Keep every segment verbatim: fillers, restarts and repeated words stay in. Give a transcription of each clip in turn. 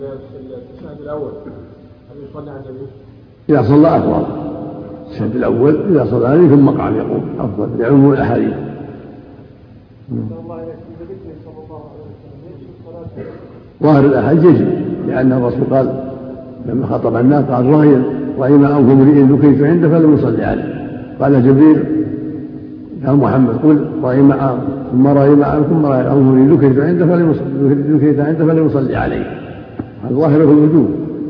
التشهد الأول هل يصلي على النبي؟ إذا صلى أفضل. التشهد الأول إذا صلى عليه ثم قعد يقول أفضل لعموم الأحاديث. ظاهر الأحاديث يجب، لأن الرسول قال لما خطب الناس قال رأي رأي ما أنف امرئ ذكرت عنده فلم يصلي عليه. قال جبريل يا محمد قل رأي ما ثم رأي ما أنف ثم رأي أنف امرئ ذكرت عنده فلم ذكرت عنده فلم يصلي عليه. هذا ظاهره الوجوب.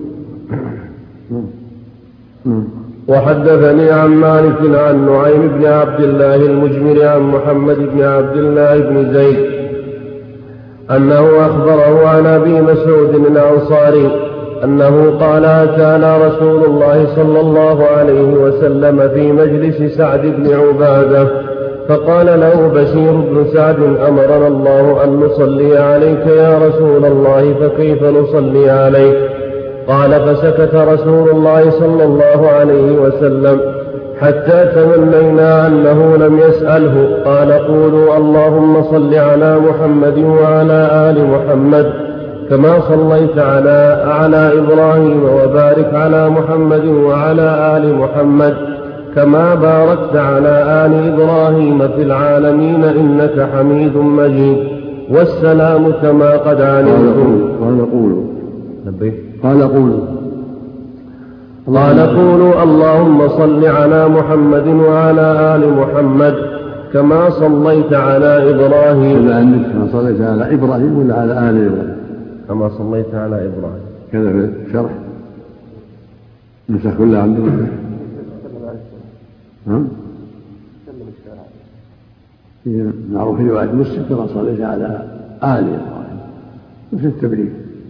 وحدثني عن مالك عن نعيم بن عبد الله المجمر عن محمد بن عبد الله بن زيد أنه أخبره عن أبي مسعود الأنصاري أنه قال أتانا رسول الله صلى الله عليه وسلم في مجلس سعد بن عبادة فقال له بشير بن سعد أمرنا الله أن نصلي عليك يا رسول الله فكيف نصلي عليك؟ قال فسكت رسول الله صلى الله عليه وسلم حتى تمنينا أنه لم يسأله. قال قولوا اللهم صل على محمد وعلى آل محمد كما صليت على على إبراهيم وبارك على محمد وعلى آل محمد كما باركت على آل إبراهيم في العالمين إنك حميد مجيد والسلام كما قد علمتم. قال قولوا قال قولوا قال قولوا اللهم صل على محمد وعلى آل محمد كما صليت على إبراهيم. كما صليت على إبراهيم ولا على آل إبراهيم؟ كما صليت على إبراهيم. كذا في الشرح نسخ كلها عندنا. ها؟ معروف في رواية مسلم كما صليت على آل إبراهيم مثل التبريك.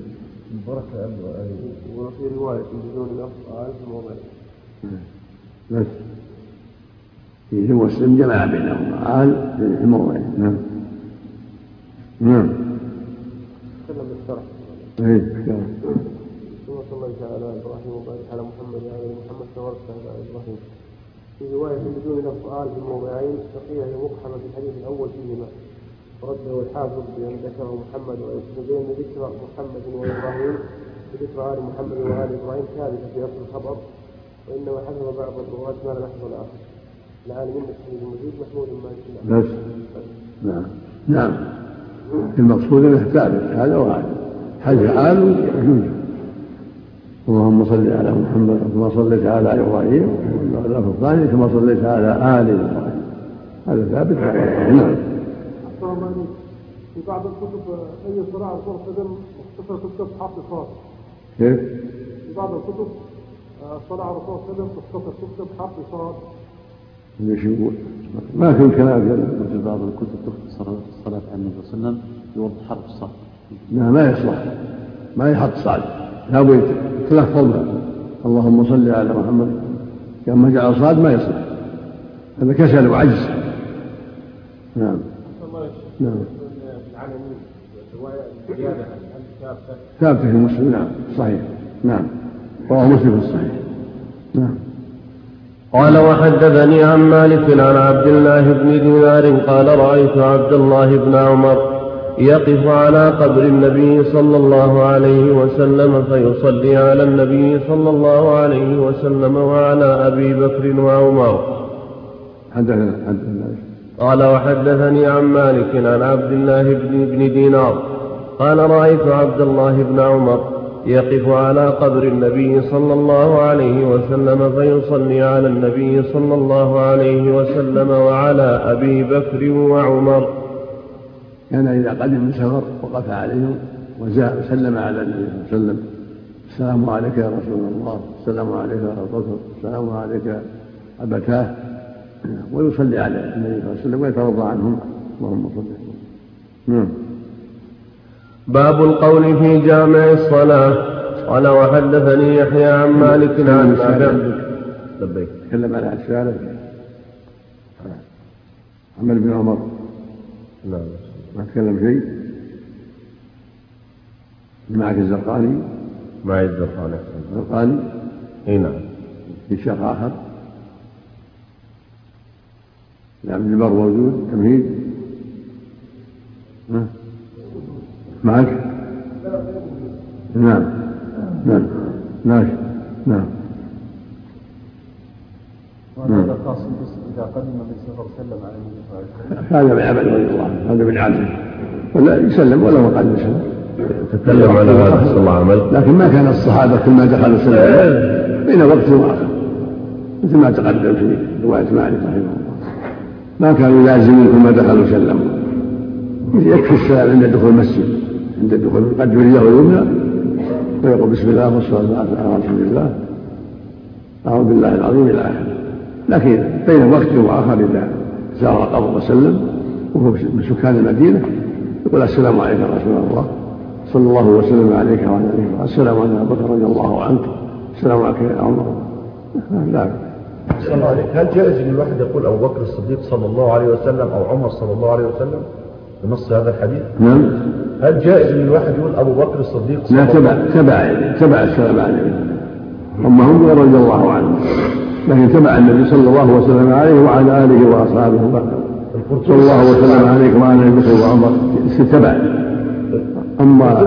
وفي رواية بدون لفظ آل في موضع بس في مسلم جمع بينهما آل في موضع. نعم نعم. تكلم بالشرح. ايه ثم صليت على إبراهيم وبارك على محمد وعلى آل محمد كما باركت على إبراهيم. في رواية بدون لفظ آل في موضعين بقية مقحمة في الحديث الأول فيهما رده الحافظ بأن ذكره محمد وبين ذكر محمد وإبراهيم وذكر آل محمد وآل إبراهيم ثابتة في أصل الخبر وإنما حسب بعض الرواة ما لم يحصل الآخر. العالمين بالحديث المجيد محمود ما بس نعم نعم المقصود انه ثابت هذا وهذا حديث آل يجوز اللهم صل على محمد كما صليت على إبراهيم واللفظ الثاني كما صليت على آل إبراهيم هذا ثابت. نعم. في بعض الكتب أي صراع الرسول صلى الله عليه وسلم مختصر تكتب حرف صاد. كيف؟ في بعض الكتب صراع الرسول صلى الله عليه وسلم مختصر تكتب حرف صاد. ليش يقول؟ ما في كلام كذا. في بعض الكتب تختصر الصلاة على النبي صلى الله عليه وسلم يوضح حرف الصاد. لا ما يصلح ما يحط صاد لابد تلفظها اللهم صل على محمد كما جعل صاد ما يصلح هذا كسل وعجز. نعم نعم. ثابتة في مسلم. نعم صحيح. نعم رواه مسلم في الصحيح. نعم. قال وحدثني عن مالك عن عبد الله بن دينار قال رأيت عبد الله بن عمر يقف على قبر النبي صلى الله عليه وسلم فيصلي على النبي صلى الله عليه وسلم وعلى أبي بكر وعمر. حدثنا قال وحدثني عن مالك عن عبد الله بن دينار قال رأيت عبد الله بن عمر يقف على قبر النبي صلى الله عليه وسلم فيصلي على النبي صلى الله عليه وسلم وعلى أبي بكر وعمر. كان إذا قدم من سفر وقف عليهم وسلم على النبي صلى الله عليه وسلم السلام عليك يا رسول الله السلام عليك يا أبا بكر السلام عليك أبتاه ويصلي على النبي صلى الله عليه وسلم ويترضى عنهم اللهم صل وسلم. باب القول في جامع الصلاة. قال وحدثني يحيى عن مالك عن نافع. لبيك. تكلم على الشارع عمر بن عمر. لا ما تكلم شيء. معك الزرقاني. معي الزرقاني. الزرقاني. اي نعم. في شيخ آخر. نعم البر موجود تمهيد. معك نعم نعم نعم نعم وهذا خاص إذا قدم النبي صلى الله عليه وسلم على النبي صلى الله عليه وسلم. هذا من عمل رضي الله عنه، هذا من عمله، ولا يسلم ولا وقد يسلم. تكلم على هذا صلى الله عليه وسلم. لكن ما كان الصحابة كل ما دخلوا سلم بين وقت وآخر، مثل ما تقدم في رواية مالك رحمه الله، ما كانوا يلازمون كل ما دخلوا سلموا. يكفي السلام عند دخول المسجد، عند الدخول قد يريه اليمنى ويقول بسم الله والصلاة على رسول الله أعوذ بالله العظيم إلى آخره. لكن بين وقت وآخر إذا زار القبر وسلم وهو من سكان المدينة يقول السلام عليك يا رسول الله، صلى الله وسلم عليك وعلى آله، السلام على أبي بكر رضي الله عنك، السلام عليك يا عمر. لا. هل جائز للواحد يقول أبو بكر الصديق صلى الله عليه وسلم أو عمر صلى الله عليه وسلم بنص هذا الحديث؟ نعم. هل جائز للواحد يقول أبو بكر الصديق صلى لا، تبع تبع تبع السلام عليه، أما هم رضي الله عنهم، لكن تبع النبي صلى الله وسلم عليه وعلى آله وأصحابه صلى الله وسلم عليه وعلى أبي بكر وعمر تبع. أما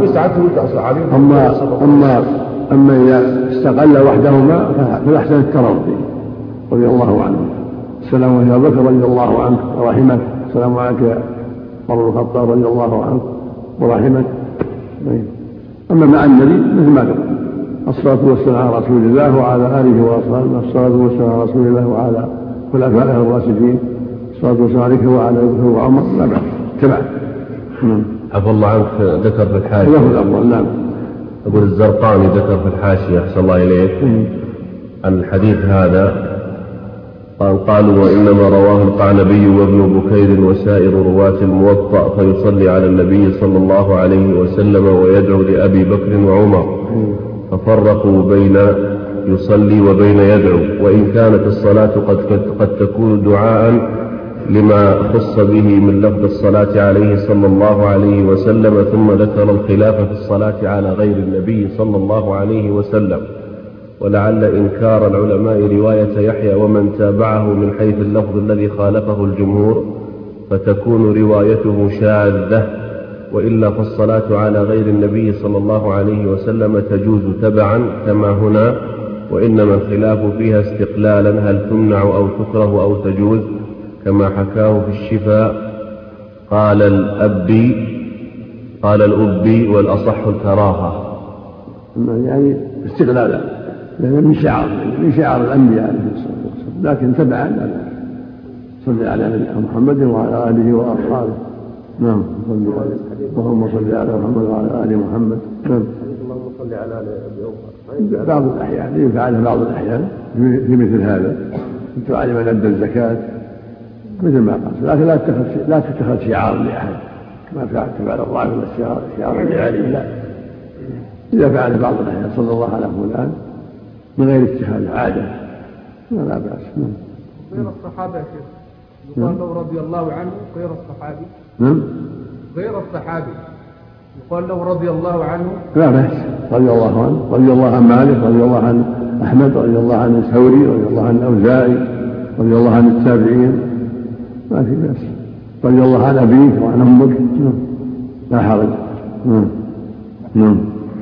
أما أما أما إذا استقل وحدهما فالأحسن الترضي رضي الله عنه. السلام عليك يا بكر رضي الله عنك ورحمك، السلام عليك يا عمر بن الخطاب رضي الله عنك ورحمك. أما مع النبي مثل ما قال الصلاة والسلام على رسول الله وعلى آله وأصحابه، الصلاة والسلام على رسول الله وعلى خلفائه الراشدين، الصلاة والسلام عليك وعلى أبي بكر وعمر، لا بأس تبع. عفى الله عنك، ذكر في الحاشية نعم. أقول الزرقاني ذكر في الحاشية أحسن الله إليك عن الحديث هذا قال قالوا وإنما رواه القعنبي وابن بكير وسائر رواة الموطأ فيصلي على النبي صلى الله عليه وسلم ويدعو لأبي بكر وعمر، ففرقوا بين يصلي وبين يدعو، وإن كانت الصلاة قد, قد تكون دعاء لما خص به من لفظ الصلاة عليه صلى الله عليه وسلم، ثم ذكر الخلاف في الصلاة على غير النبي صلى الله عليه وسلم. ولعل إنكار العلماء رواية يحيى ومن تابعه من حيث اللفظ الذي خالفه الجمهور فتكون روايته شاذة، وإلا فالصلاة على غير النبي صلى الله عليه وسلم تجوز تبعا كما هنا، وإنما الخلاف فيها استقلالا هل تمنع أو تكره أو تجوز، كما حكاه في الشفاء قال الأبي قال الأبي والأصح الكراهة. يعني استقلالا لأن من شعار من شعار الأنبياء عليه الصلاة والسلام، لكن تبعا لا بأس. صل على محمد وعلى آله وأصحابه. نعم. اللهم صل على محمد وعلى آل محمد. نعم. اللهم صل على أبي أوفى. بعض الأحيان يفعل بعض الأحيان في مثل هذا، يفعل من أدى الزكاة مثل ما قال، لكن لا تتخذ لا تتخذ شعار لأحد كما فعل تفعل الله من الشعار شعار لعلي. لا، إذا فعل بعض الأحيان صلى الله على فلان من غير اتخاذ عادة لا بأس. غير الصحابة يا شيخ يقال له رضي الله عنه غير الصحابي. نعم. غير الصحابي يقال له رضي الله عنه لا بأس. رضي الله عنه، رضي الله عن مالك، رضي الله عن أحمد، رضي الله عن الثوري، رضي الله عن الأوزاعي، رضي الله عن التابعين، ما في بأس. رضي الله عن أبيك وعن أمك، لا حرج. نعم. نعم.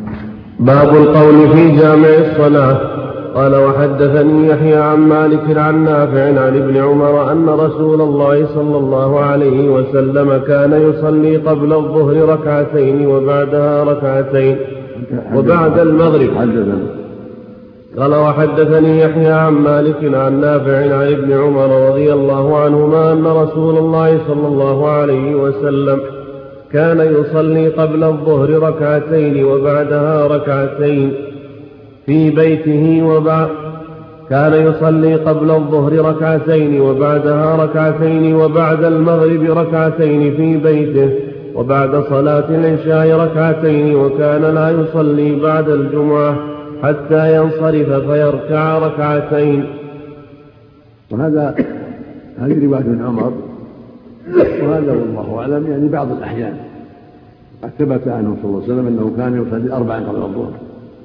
باب القول في جامع الصلاة. قال وحدثني يحيى عن مالك عن نافع عن ابن عمر أن رسول الله صلى الله عليه وسلم كان يصلي قبل الظهر ركعتين وبعدها ركعتين وبعد المغرب. قال وحدثني يحيى عن مالك عن نافع عن ابن عمر رضي الله عنهما أن رسول الله صلى الله عليه وسلم كان يصلي قبل الظهر ركعتين وبعدها ركعتين في بيته وبعد كان يصلي قبل الظهر ركعتين وبعدها ركعتين وبعد المغرب ركعتين في بيته وبعد صلاة العشاء ركعتين، وكان لا يصلي بعد الجمعة حتى ينصرف فيركع ركعتين. وهذا هذه رواية ابن عمر، وهذا والله أعلم يعني بعض الأحيان قد ثبت عنه صلى الله عليه وسلم أنه كان يصلي أربعا قبل الظهر،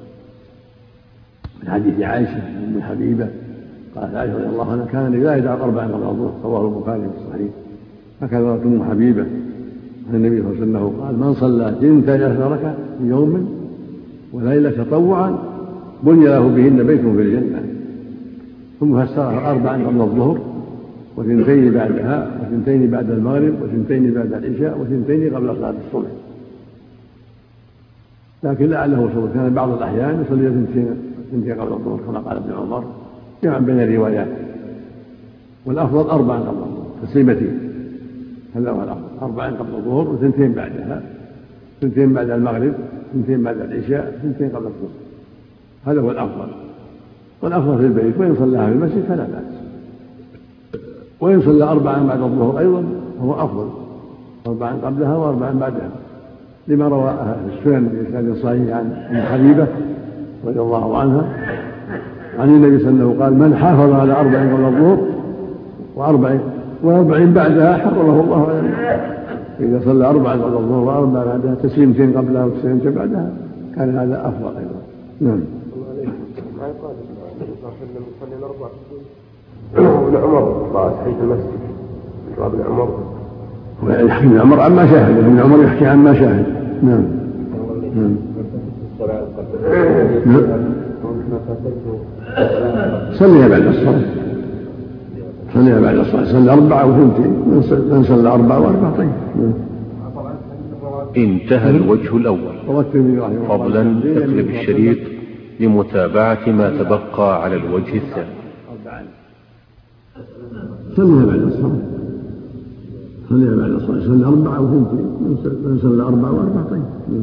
من حديث عائشة أم حبيبة قالت عائشة رضي الله عنها كان لا يدع أربعا قبل الظهر، رواه البخاري في الصحيح. هكذا أم حبيبة عن النبي صلى الله عليه وسلم قال من صلى اثنتي عشرة ركعة في يوم وليلة تطوعا بني له بهن بيت في الجنة. ثم فسرها أربعا قبل الظهر، وثنتين بعدها، وثنتين بعد المغرب، وثنتين بعد العشاء، وثنتين قبل صلاة الصبح. لكن لعله صلى كان بعض الأحيان يصلي ثنتين قبل الظهر كما قال ابن عمر، جمعا بين الروايات. والأفضل أربعا قبل الظهر تسليمتين، هذا هو الأفضل، أربعا قبل الظهر وثنتين بعدها، ثنتين بعد المغرب، ثنتين بعد العشاء، ثنتين قبل الظهر، هذا هو الأفضل. والأفضل في البيت، وإن صلىها في المسجد فلا بأس. وإن صلى أربعا بعد الظهر أيضا هو أفضل، أربعا قبلها وأربعا بعدها، لما روى في السنن بإسناد صحيح عن أم حبيبة رضي الله عنها عن النبي صلى الله عليه وسلم قال: من حافظ على أربع قبل الظهر وأربع وأربع بعدها حرمه الله على النار. إذا صلى أربعا قبل الظهر وأربع بعدها، تسليمتين قبلها وتسليمتين بعدها، كان هذا أفضل أيضا. نعم. ما يقال النبي صلى الله عليه وسلم يصلي الأربع ابن عمر قال حيث المسجد ابن عمر ويحكي ابن عمر عما شاهد، ابن عمر يحكي عما شاهد. نعم. نعم. صليها بعد الصلاة، صليها بعد الصلاة، صلى أربعة وثنتين، من صلى أربعة وأربعة. طيب. انتهى الوجه الأول. فضلا اقلب الشريط لمتابعة ما تبقى على الوجه الثاني. صليها بعد الصلاة، صليها بعد الصلاة، صلى أربعة وثنتين، من صلى أربعة وأربعة. طيب.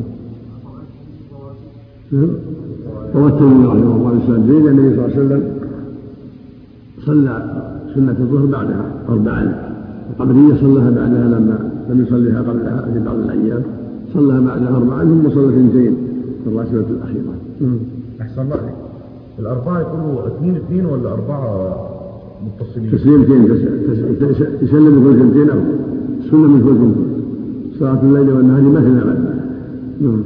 ووتر رحمه الله الإسلام النبي صلى الله عليه وسلم صلى سنة الظهر بعدها أربعا، القبلية صلىها بعدها لما لم يصليها قبلها في بعض الأيام، صلىها بعدها أربعا، ثم صلى اثنتين في الراتبة الأخيرة. أحسن الله عليك. الأربعة يكونوا اثنين اثنين ولا أربعة متصلين؟ تسليمتين، يسلم كل اثنتين أو سنة من كل اثنتين. صلاة الليل والنهار مثنى مثنى.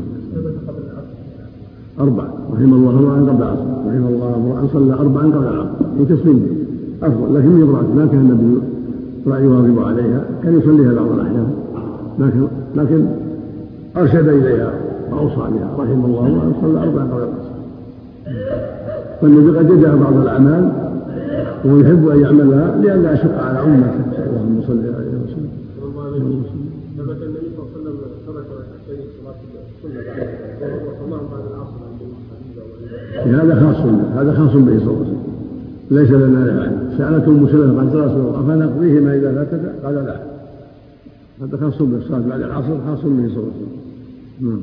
أربعة، رحم الله امرأ قبل العصر، رحم الله امرأ صلى أربعا قبل العصر، هي تسليم أفضل، لكن يبرأ ما كان النبي لا يواظب عليها، كان يصليها بعض الأحيان، لكن لكن أرشد إليها وأوصى بها، رحم الله امرأ صلى أربعا قبل العصر. فالنبي قد يدع بعض الأعمال ويحب أن يعملها لئلا يشق على أمته، اللهم صل عليه وسلم. ثبت النبي صلى الله عليه وسلم ترك ركعتين صلاة السنة وصلاهم بعد العصر هذا خاص هذا خاص به صلى الله عليه وسلم، ليس لنا يعني. سألته أم سلمة قالت: يا رسول الله أفنقضيهما إذا فاتت؟ قال: لا، هذا خاص به، الصلاة بعد العصر خاص به صلى الله عليه وسلم. نعم.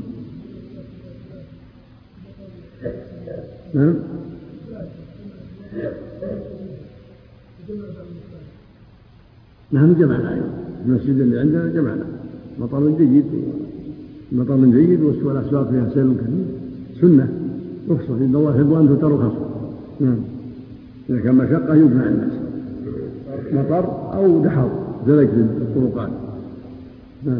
نعم. نحن جمعنا أيضا المسجد اللي عندنا، جمعنا مطر جيد، مطر جيد والأسواق فيها سيل كثير، سنة رخصة، إن الله يحب أن تترخص. نعم. إذا كان مشقة يجمع الناس، مطر أو دحر ذلك الطرقات. نعم.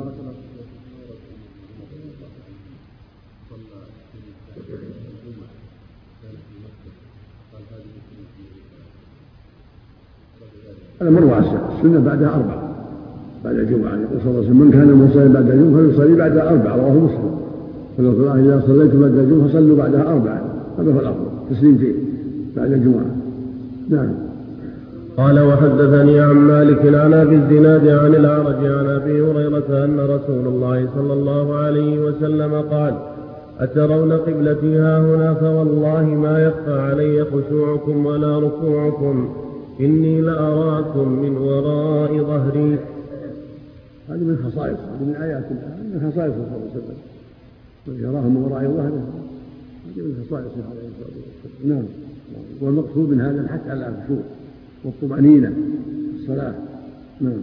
الأمر واسع، السنة بعدها أربعة بعد الجمعة، يقول صلى الله عليه وسلم: من كان مصليا بعد الجمعة فليصلي بعدها أربعة، رواه مسلم. فلو قال: إذا صليت بعد الجمعة فصلوا بعدها أربعة، هذا هو الأفضل، تسليمتين بعد الجمعة. نعم. قال: وحدثني عن مالك عن أبي الزناد عن الأعرج عن أبي هريرة أن رسول الله صلى الله عليه وسلم قال: أترون قبلتي هاهنا؟ فوالله ما يخفى علي خشوعكم ولا ركوعكم، إني لأراكم من وراء ظهري. هذه من خصائص، هذه من آيات الله، من خصائص صلى الله عليه وسلم، يراهم من وراء ظهره، هذه من خصائص عليه الصلاة والسلام. نعم. والمقصود من هذا الحث على الخشوع والطمأنينة في الصلاة. نعم.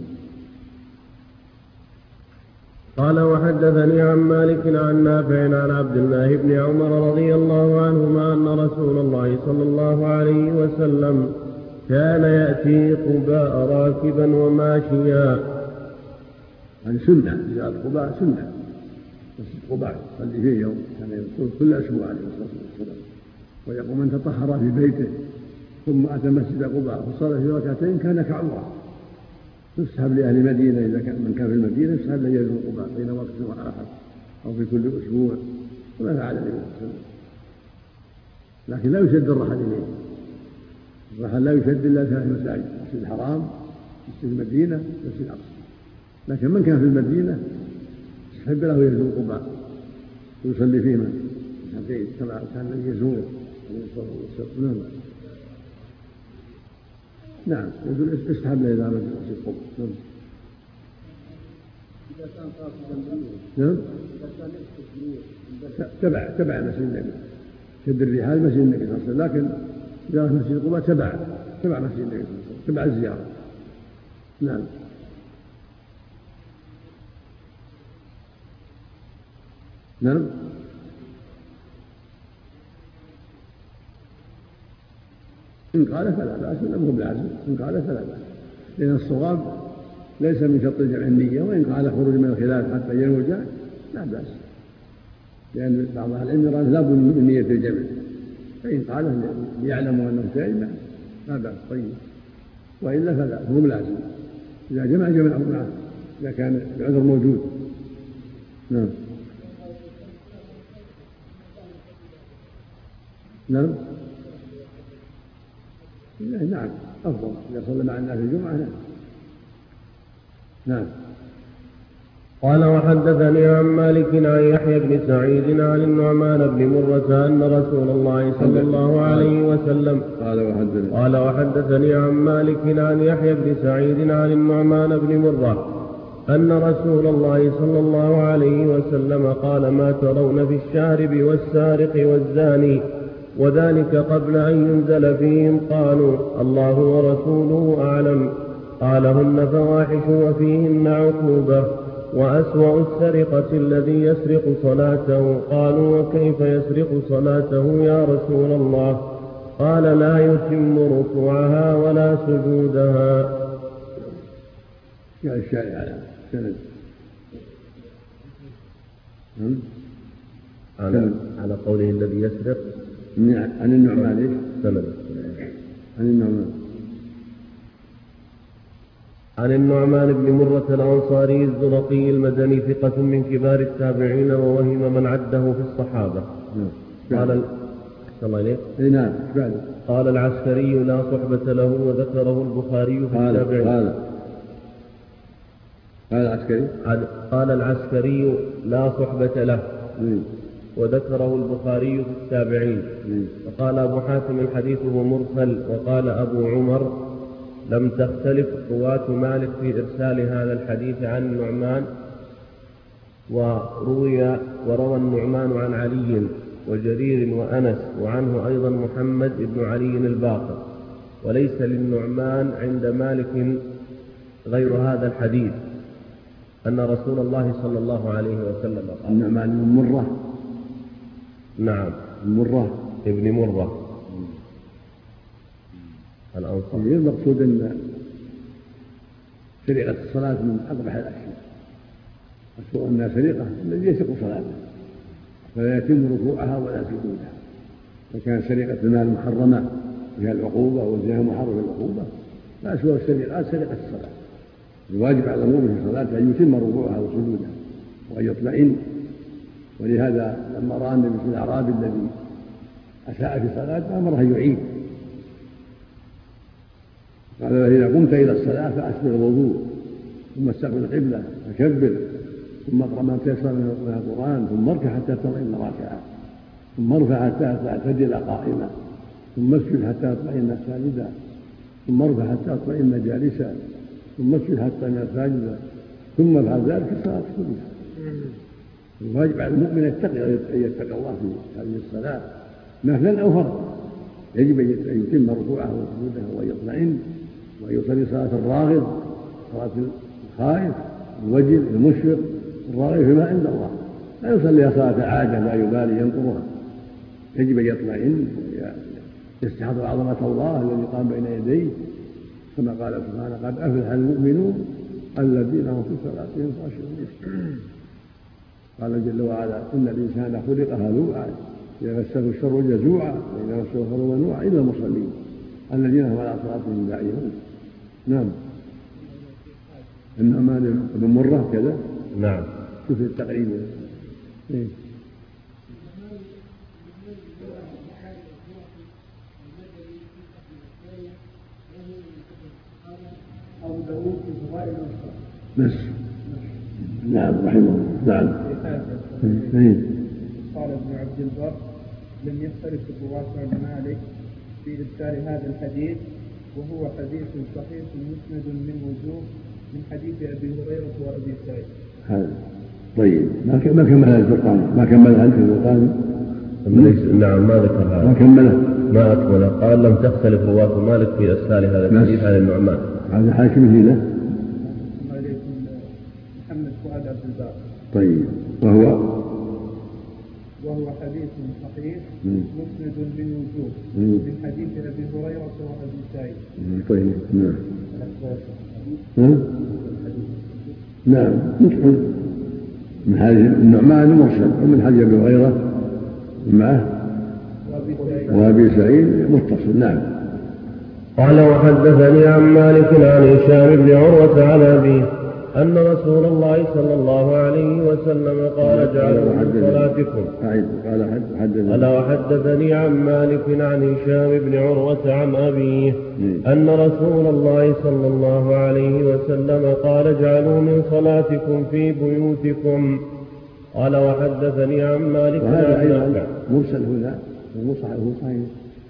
قال: وحدثني عن مالك عن نافع عن عبد الله بن عمر رضي الله عنهما أن رسول الله صلى الله عليه وسلم كان يأتي قباء راكبا وماشيا. هذه سنة، إذا قباء سنة، مسجد قباء يصلي فيه يوم كان يصوم كل أسبوع عليه الصلاة والسلام، ويقول: من تطهر في بيته ثم أتى مسجد قباء فصلى في ركعتين كان كعمرة. يسحب لأهل المدينة، إذا كان من كان في المدينة يسحب له يزور قباء بين وقت وآخر أو في كل أسبوع، كما فعل النبي صلى الله عليه وسلم. لكن لا يشد الرحل إليه، الرحل لا يشد إلا في ثلاث مساجد: مسجد الحرام، مسجد المدينة، مسجد الأقصى. لكن من كان في المدينة يحب له يزور قباء ويصلي فيهما كما كان النبي يزوره عليه الصلاة والسلام. نعم، يقول استحب له إذا مسجد قباء. نعم، تبع تبع مسجد النبي، شد الرحال مسجد النبي صلى الله عليه وسلم، لكن زيارة مسجد قباء تبع تبع مسجد النبي صلى الله عليه وسلم، تبع الزيارة. نعم. نعم. إن قال فلا بأس، لم هو بالعزم، إن قال فلا بأس، لأن الصواب ليس من شرط الجمع النية، وإن قال خروج من الخلاف حتى ينوي الجمع لا بأس، لأن بعض أهل العلم يرى لا بد من نية الجمع، فإن قال ليعلموا أنه سائل لا بأس. طيب، وإلا فلا، هو بالعزم، إذا جمع جمع معه إذا كان العذر موجود. نعم. نعم. نعم، أفضل إذا صلى مع الناس الجمعة. نعم. نعم. قال: وحدثني عن مالك عن يحيى بن سعيد عن النعمان بن مرة أن رسول الله صلى الله عليه وسلم قال وحدثني قال وحدثني عن مالك عن يحيى بن سعيد عن النعمان بن مرة أن رسول الله صلى الله عليه وسلم قال: ما ترون في الشارب والسارق والزاني؟ وذلك قبل أن ينزل فيهم. قالوا: الله ورسوله أعلم. قال: هن فواحش وفيهن عقوبة، وأسوأ السرقة الذي يسرق صلاته. قالوا: وكيف يسرق صلاته يا رسول الله؟ قال: لا يتم ركوعها ولا سجودها. جاء الشارع على سند على, على قوله الذي يسرق عن النعمان. ليش سند عن النعمان عن النعمان بن مرة الأنصاري الزرقي المدني ثقة من كبار التابعين، ووهم من عده في الصحابة. قال الله نعم. قال العسكري: لا صحبة له، وذكره البخاري في التابعين. قال قال العسكري قال العسكري: لا صحبة له، وذكره البخاري في التابعين. وقال أبو حاتم: حديثه مرسل. وقال أبو عمر: لم تختلف رواة مالك في إرسال هذا الحديث عن النعمان، وروي وروى النعمان عن علي وجرير وأنس، وعنه أيضا محمد بن علي الباقر، وليس للنعمان عند مالك غير هذا الحديث أن رسول الله صلى الله عليه وسلم قال. النعمان بن مرة. نعم، مرة ابن مرة الأنصاري. المقصود أن سرقة الصلاة من أقبح الأشياء، أسوأ أنها سرقة الذي يسرق صلاته فلا يتم ركوعها ولا سجودها. فكان سرقة المال محرمة فيها العقوبة، والزنا محرم العقوبة، فأسوأ السرقات سرقة الصلاة. الواجب على المؤمن في الصلاة أن يتم ركوعها وسجودها وأن يطمئن. ولهذا لما رأى النبي في الأعرابي الذي أساء في صلاته أمره أن يعيد، قال له: إذا قمت إلى الصلاة فأسبغ الوضوء، ثم استقبل القبلة فكبر، ثم اقرأ ما تيسر من القرآن، ثم اركع حتى تطمئن راكعا، ثم ارفع حتى تعتدل قائما، ثم اسجد حتى تطمئن ساجدا، ثم ارفع حتى تطمئن جالسا، ثم اسجد حتى تطمئن ساجدا، ثم افعل ذلك في الصلاة كلها. الواجب على المؤمن أن يتقى الله في هذه الصلاة نفلا أو فرضا. يجب أن يتم ركوعه وسجوده وأن يطمئن وأن يصلي صلاة الراغب، صلاة الخائف الوجل المشفق الراغب فيما عند الله، لا يصليها صلاة عادة لا يبالي ينقضها. يجب أن يطمئن يستحضر عظمة الله الذي قام بين يديه، كما قال سبحانه: قد أفلح المؤمنون الذين هم في صلاتهم خاشعون. قال جل وعلا: إن الإنسان خلق هلوعا إذا مسه الشر جزوعا وإذا مسه الخير منوعا إلا المصلين الذين هم على صلاتهم دائمون. نعم. النعمان بن مرة كذا. نعم. شوف التقريب. إيه؟ داوود في فضائل الأنصار. بس. نعم رحمه الله. نعم. قال ابن عبد البر لم يختلف الرواة عن مالك في إرسال هذا الحديث، وهو حديث صحيح مسند من وجوه من حديث أبي هريرة وأبي سعيد. هذا طيب. ما ما كملها الفرقان، ما كملها أنت الفرقان. نعم ما ذكر هذا. ما كمله. ما أكمله. قال لم تختلف رواة مالك في إرسال هذا الحديث عن النعمان. هذا حاكم له. محمد فؤاد عبد الباقي. طيب. وهو وهو حديث صحيح مسند من وجوه من حديث أبي هريرة وأبي سعيد. طيب. نعم. ها؟ نعم. من حديث النعمان مرسل، ومن حديث أبي هريرة معه وأبي سعيد متصل. نعم. قال وحدثني عن مالك عن هشام بن عروة عن أبيه أن رسول الله صلى الله عليه وسلم قال اجعلوا من صلاتكم. قال وحدثني عن مالك عن هشام بن عروة عن أبيه أن رسول الله صلى الله عليه وسلم قال اجعلوا من صلاتكم في بيوتكم. قال وحدثني عن مالك عن نافع. مرسل هنا ومصحف صحيح.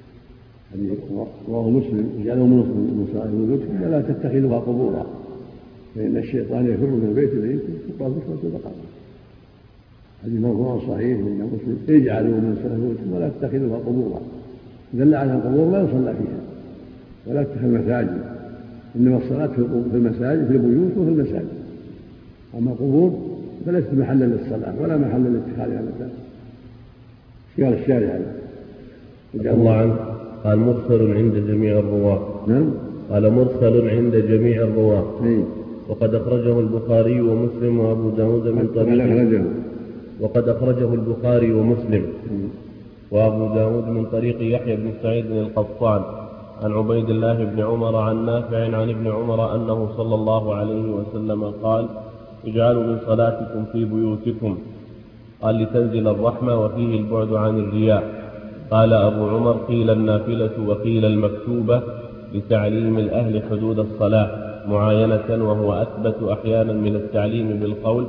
رواه مسلم اجعلوا من بيوتكم ولا تتخذوها قبورا فإن الشيطان يفر من بيت العيد تقال بكرة البقرة. هذه مرفوع صحيح من مسلم اجعلوا من صلاتكم ولا تتخذوها قبورا. دل على القبور لا يصلى فيها ولا تتخذ مساجد، إنما الصلاة في المساجد في البيوت وفي المساجد. أما القبور فليست محلا للصلاة ولا محلا لاتخاذها مساجد. قال الشارع هذا الله عنه قال مرسل عند جميع الرواة. نعم. قال مرسل عند جميع الرواة. وقد أخرجه البخاري ومسلم وأبو داود من طريق وقد أخرجه البخاري ومسلم وأبو داود من طريق يحيى بن سعيد القطان عن عبيد الله بن عمر عن نافع عن ابن عمر أنه صلى الله عليه وسلم قال اجعلوا من صلاتكم في بيوتكم. قال لتنزل الرحمة وفيه البعد عن الرياء. قال أبو عمر قيل النافلة وقيل المكتوبة لتعليم الأهل حدود الصلاة معاينة، وهو أثبت أحيانا من التعليم بالقول.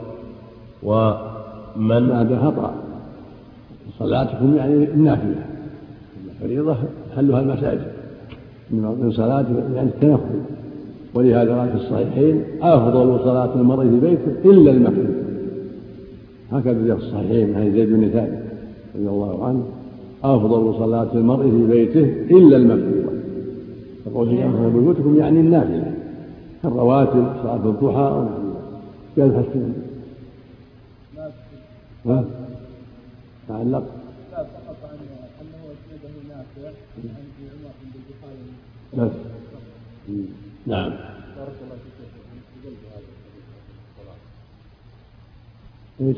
ومن هذا خطأ. صلاتكم يعني النافلة، الفريضة حلها المساجد، من صلاة يعني التنفل. ولهذا قال في الصحيحين أفضل صلاة المرء في بيته إلا المكتوبة. هكذا جاء في الصحيحين عن زيد بن ثابت رضي الله عنه أفضل صلاة المرء في بيته إلا المكتوبة. فقول في بيوتكم يعني النافلة الرواتب صلاة الضحى قال حسن ها تعلق لا فقط عن أنه أسنده نافع عن ابن عمر عند البخاري. بس. نعم. بارك الله فيك. ايش؟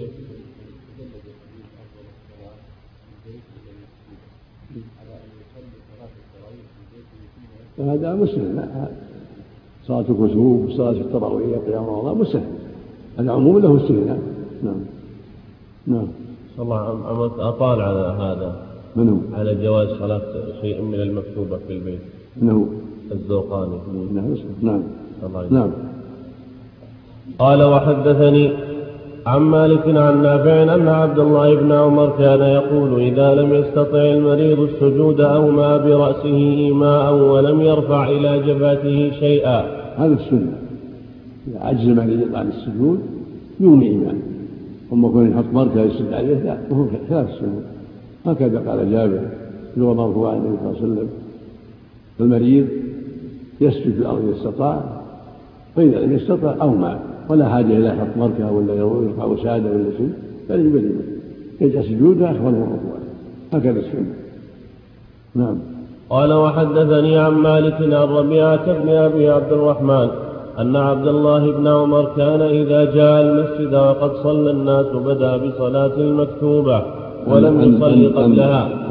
هذا مسلم. صلاة الكسوف وصلاة التراويح قيام رمضان مسلم. هذا عموم له استثناء. نعم. نعم. الله أطال على هذا. من هو؟ على جواز صلاة شيء من المكتوبة في البيت. من هو؟ الزوقاني. نعم. نعم. نعم. قال وحدثني عن مالك عن نافع أن عبد الله بن عمر كان يقول إذا لم يستطع المريض السجود أومى برأسه إيماء ولم يرفع إلى جبهته شيئا. هذا السنة. إذا عجز المريض عن السجود يومي إيمان، ثم يكون يحط مركز يسجد عليه لا، وهو خلاف السنة. هكذا قال جابر لو مرفوع عن النبي صلى الله عليه وسلم فالمريض يسجد في الأرض إذا استطاع، فإذا لم يستطع أومى ولا حاجة إلى حط مركة ولا يرفع وسادة ولا شيء، بل يبلغ يجعل سجوده أخبر من الركوع. هكذا السنة. نعم. قال وحدثني عن مالك عن ربيعة بن أبي عبد الرحمن أن عبد الله بن عمر كان إذا جاء المسجد وقد صلى الناس بدأ بصلاة المكتوبة ولم يصلي قبلها.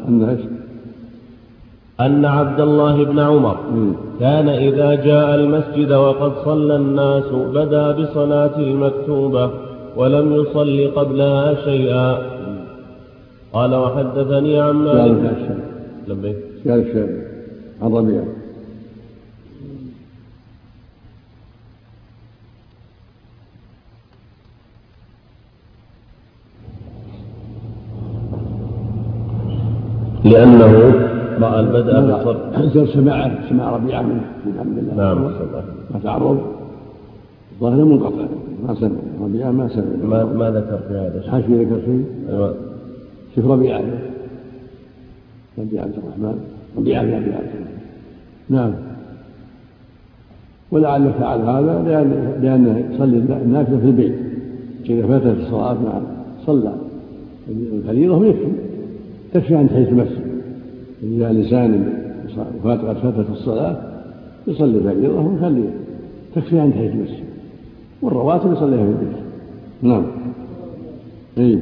أن عبد الله بن عمر كان إذا جاء المسجد وقد صلى الناس بدأ بصلاة المكتوبة ولم يصلي قبلها شيئا. قال وحدثني عن مالك قال الشيخ عن ربيعة لأنه رأى البدء بالصرف. سماع سماع ربيعة من عبد الله. نعم. ما تعرض ظاهر منقطع، ما سمع ربيعة ما سمع. ما, ما ذكر في هذا الشيء. حاشي ذكر شيء. أيوة. شوف ربيعة ربيعة عبد الرحمن ربيعة بن عبد الرحمن. نعم. ولعله فعل هذا لأن لأن يصلي النافلة في البيت، إذا فاتت الصلاة مع صلى الفريضة ويكفي، تكفي عن تحية المسجد. إذا لسان قد فاتت الصلاة يصلي الفريضة ويخليها، تكفي عن تحية المسجد، والرواتب يصليها في البيت. نعم. إيه.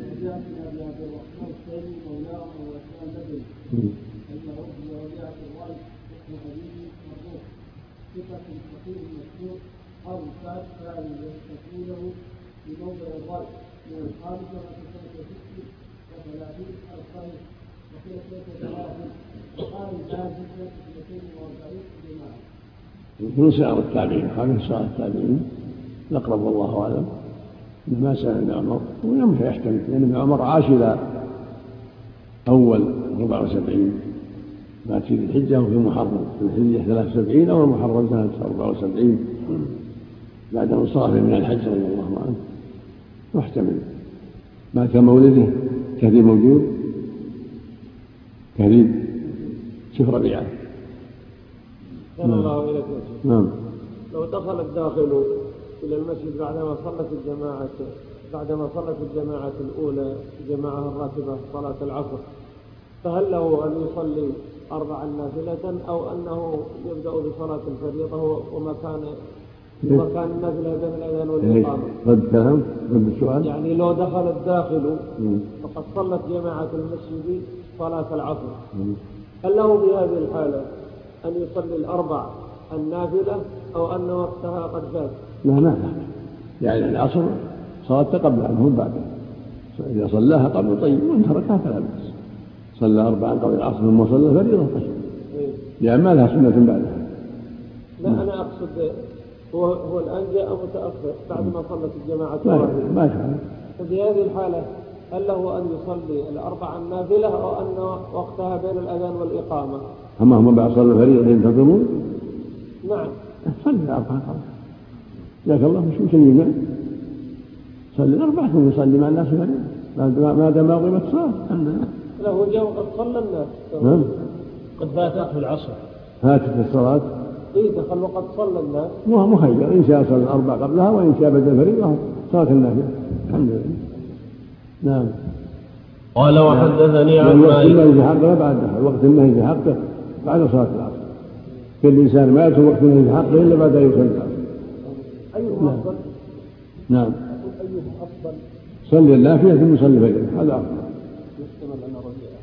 يكون سائر التابعين، خامس سائر التابعين الأقرب والله أعلم، ما سأل ابن عمر ويمشي يحتمل، لأن ابن عمر عاش إلى أول أربعة وسبعين مات في الحجة وفي المحرم، في الحجة ثلاثة وسبعين أو المحرم سنة أربعة وسبعين بعد انصرافه من الحج رضي الله عنه، محتمل. مات مولده كثير موجود كثير شوف ربيعة. كان الله إليك. نعم. لو دخل الداخل إلى المسجد بعدما صلت الجماعة بعدما صلت الجماعة الأولى الجماعة الراتبة صلاة العصر، فهل له أن يصلي أربعا نافلة أو أنه يبدأ بصلاة الفريضة وما كان وما كان النافلة بين الأذان والإقامة؟ رد كلام رد السؤال. يعني لو دخل الداخل فقد صلت جماعة المسجد صلاة العصر، هل له بهذه الحالة أن يصلي الأربع النافلة أو أن وقتها قد فات؟ لا ما فات، يعني العصر صلاة قبل عنه بعده، إذا صلاها قبل طيب وإن تركها فلا بأس. صلى أربعا قبل العصر ثم صلى الفريضة طيب، يعني ما لها سنة بعدها. لا أنا أقصد هو هو الآن جاء متأخر بعد ما صلت الجماعة الواحدة ما يفعل. ففي هذه الحالة هل له أن يصلي الأربع النافلة أو أن وقتها بين الأذان والإقامة؟ أما هم بعد صلاة الفريضة ينتظمون؟ نعم. صلي الأربعة جزاك الله مش مسلمين، صلي الأربعة ثم يصلي مع الناس الفريضة ما دام أقيمت الصلاة. الحمد لله. له جو قد صلى الناس. نعم. قد فاتت في العصر. فاتت الصلاة. إيه دخل وقد صلى الناس. مو مخير، إن شاء صلى الأربع قبلها وإن شاء بدل الفريضة صلاة النافلة. الحمد لله. نعم. قال وحدثني عن وقت النهي في حقه بعد دخل، وقت النهي في حقه بعد صلاة العصر. كل إنسان ما يدخل وقت النهي في حقه إلا بعد أن يصلي العصر. أيهما أفضل؟ نعم. أيهما أفضل؟ صلي النافلة ثم يصلي الفجر، هذا أفضل. يحتمل أن ربيعة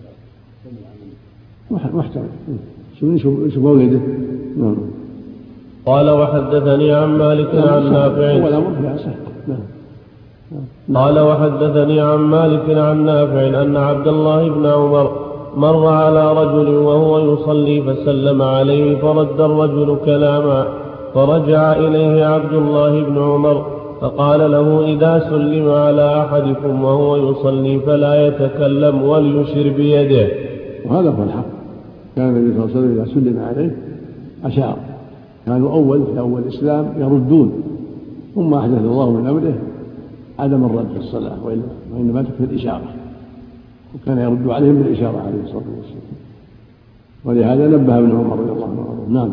محتمل. شوف شوف مولده. نعم. قال وحدثني عن مالك عن نافع. ولا مرفع صح. نعم. قال وحدثني عن مالك عن نافع أن عبد الله بن عمر مر على رجل وهو يصلي فسلم عليه فرد الرجل كلاما، فرجع إليه عبد الله بن عمر فقال له إذا سلم على أحدكم وهو يصلي فلا يتكلم وليشر بيده. وهذا هو الحق، كان النبي صلى الله عليه وسلم إذا سلم عليه أشار. كانوا أول في أول الإسلام يردون، ثم أحدث الله من أمره عدم الرد في الصلاة وإنما تكفي الإشارة، وكان يرد عليهم بالإشارة عليه الصلاة والسلام، ولهذا نبه ابن عمر رضي الله عنه. نعم.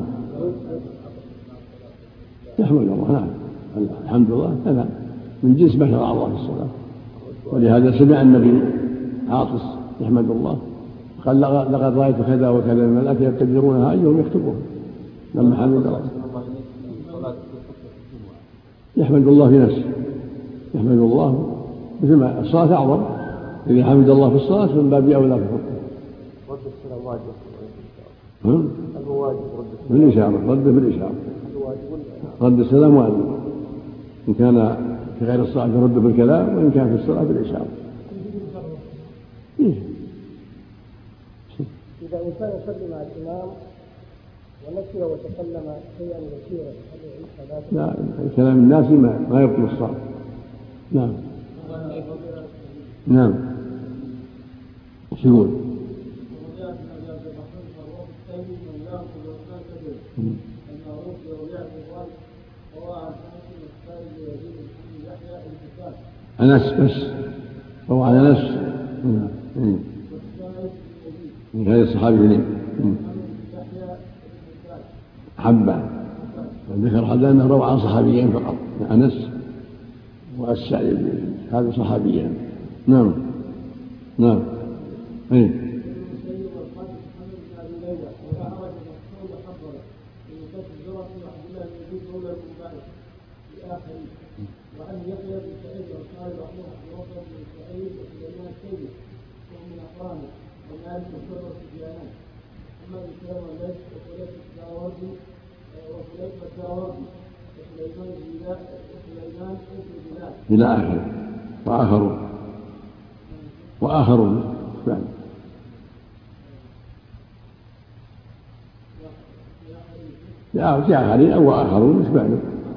يحمد الله. نعم. الحمد لله هذا من جنس ما شرع الله في الصلاة، ولهذا سمع النبي عاطس يحمد الله قال لقد رأيت كذا وكذا من الملائكة يبتدرونها أيهم يكتبها لما حمد الله. يحمد الله في نفسه، يحمد الله مثل ما الصلاة أعظم، إذا حمد الله في الصلاة من باب أولى في الحكم. رد السلام واجب. الواجب بالإشارة، رد بالإشارة. رد السلام واجب، إن كان في غير الصلاة يرد بالكلام، وإن كان في الصلاة بالإشارة. إيه؟ إذا إنسان يصلي مع الإمام ونسي وتكلم شيئا يسيرا لا، كلام الناس ما ما يبطل الصلاة. نعم. نعم. شو يقول؟ أنس بس هو على نفس من غير الصحابي حبة ذكر هذا أنه روى عن صحابيين فقط أنس والسعي هذا صحابيين. نعم نعم اي وعن يحيى بن سعيد وقال بعضهم وصل بن سعيد وسليمان السيد وهم من اقرانه ومالك وشعبه وسفيان اما بن الليث وفليك الداوردي وفليك الداوردي وسليمان وسليمان ابن بلال الى اخره واخرون واخرون فعلا جاء آخرين أو آخرون يتبعوا.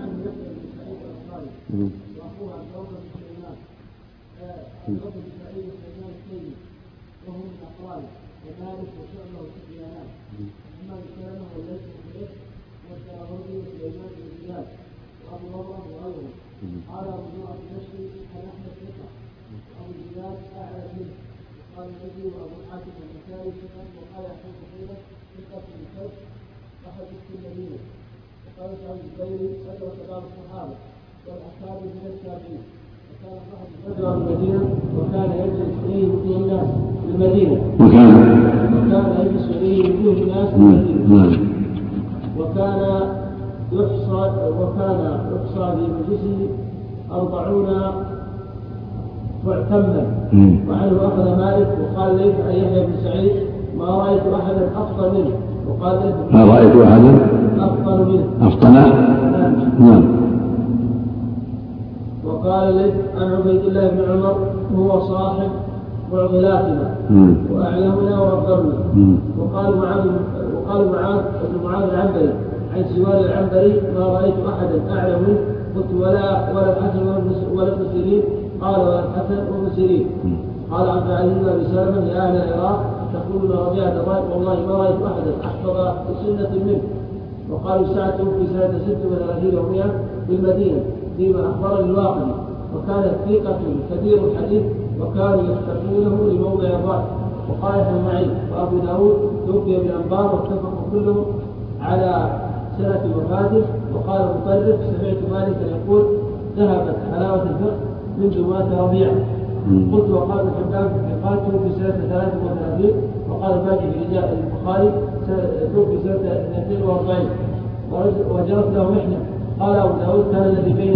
وأخوها عبد بن سليمان عبد بن سعيد وسليمان السيد وهم من أقرانه ومالك وشعبه وسفيان أما بسلمة والليث بن سعيد والداوردي وسليمان بن بلال وأبو مرة وغيره. قال أبو زرعة البشري عن أحمد ثقة وأبو بلال أعلى منه وقال النبي وأبو حاتم النسائي ثقة وقال أحمد خيرة ثقة في الكلب أحد المدينة. وقال سعيد الزبيري أدرك بعض الصحابة والأصحاب من التابعين وكان صاحب رجل المدينة وكان يجلس إليه وجوه الناس في المدينة وكان يجلس إليه وجوه الناس في المدينة وكان يحصى وكان يحصى في مجلسه أربعون معتما. وعنه أخذ مالك وقال ليس عن يحيى بن سعيد ما رأيت أحدا أفضل منه وقال ما رأيت أحدا أفضل منه أفضل. نعم. وقال لي عن عبيد الله بن عمر هو صاحب معضلاتنا وأعلمنا وأفضلنا. وقال معاذ وقال معاذ بن معاذ العنبري عن سوار العنبري ما رأيت أحدا أعلم منه. قلت ولا ولا الحسن ولا ابن سيرين. قال ولا الحسن وابن سيرين. قال عبد العزيز بن ابي سلمه يا اهل العراق تقولون ربيعه الراي والله ما رايت احدا احفظ بسنه منه. وقالوا ساعته في سنه ست وثلاثين ومئة بالمدينه فيما اخبرني الواقدي وكان ثقه كبير الحديث وكانوا يحتفونه لموضع الراي. وقال ابن معين وابو داود توفي بالانبار واتفقوا كلهم على سنه وفاته. وقال المطرف سمعت مالكا يقول ذهبت حلاوه الفقه منذ مات ربيعه. قلت وقال الحكام في قالته في سنة ثلاثة وثلاثين. وقال باقي في رجاء البخاري في سنة اثنين وأربعين وجرت له محنة. قال أبو داود كان الذي بين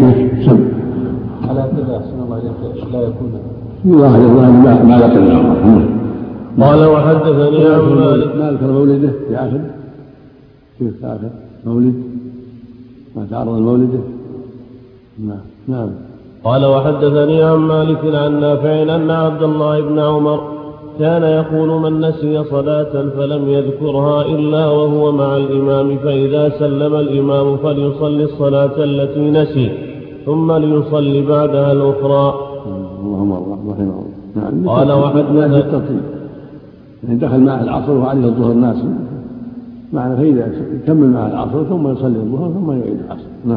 على كذا أحسن الله إليك لا يكون الله الله ما لقنا. قال وحدثني عن مالك ما ذكر مولده في آخر كيف آخر مولد ما تعرض المولده. نعم نعم. قال وحدثني عن مالك عن نافع أن عبد الله بن عمر كان يقول من نسي صلاة فلم يذكرها إلا وهو مع الإمام فإذا سلم الإمام فليصلي الصلاة التي نسي ثم ليصلي بعدها الأخرى. اللهم رحمه الله. نعم. قال وحدثني الترتيب يعني دخل معه العصر وعليه الظهر ناس معنى فإذا يكمل معه العصر ثم يصلي الظهر ثم يعيد العصر. نعم.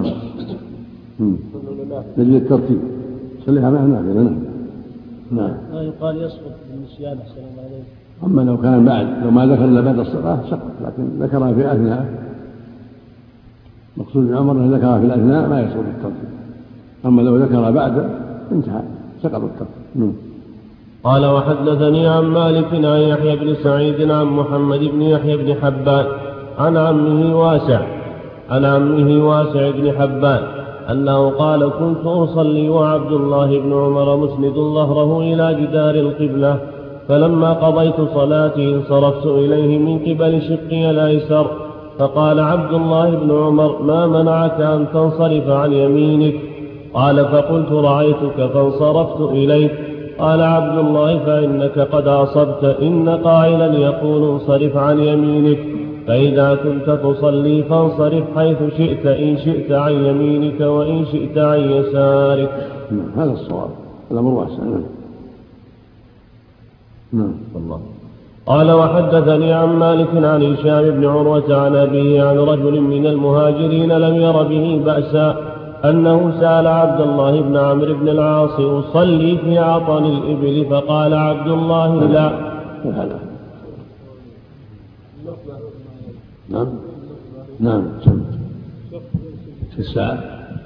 نجد الترتيب صليها معه نافلة. نعم. نعم. ما يقال يسقط بالنسيان أحسن الله عليه. أما لو كان بعد لو ما ذكر إلا بعد الصلاة سقط لكن ذكرها في أثناء مقصود عمر أنه ذكرها في الأثناء ما يسقط الترتيب. أما لو ذكرها بعد انتهى سقط الترتيب. قال وحدثني عن مالك عن يحيى بن سعيد عن محمد بن يحيى بن حبان عن عمه واسع عن عمه واسع بن حبان أنه قال كنت أصلي وعبد الله بن عمر مسند ظهره إلى جدار القبلة فلما قضيت صلاتي انصرفت إليه من قبل شقي الأيسر فقال عبد الله بن عمر ما منعك أن تنصرف عن يمينك؟ قال فقلت رأيتك فانصرفت إليك. قال عبد الله فإنك قد أصبت إن قائلا يقول انصرف عن يمينك فإذا كنت تصلي فانصرف حيث شئت إن شئت عن يمينك وإن شئت عن يسارك. هذا الصواب الأمر واسع. نعم. الله. قال وحدثني عن مالك عن هشام بن عروة عن أبيه عن رجل من المهاجرين لم ير به بأسا أنه سأل عبد الله بن عمرو بن العاص أصلي في عطن الإبل فقال عبد الله لا. نعم نعم في الساعة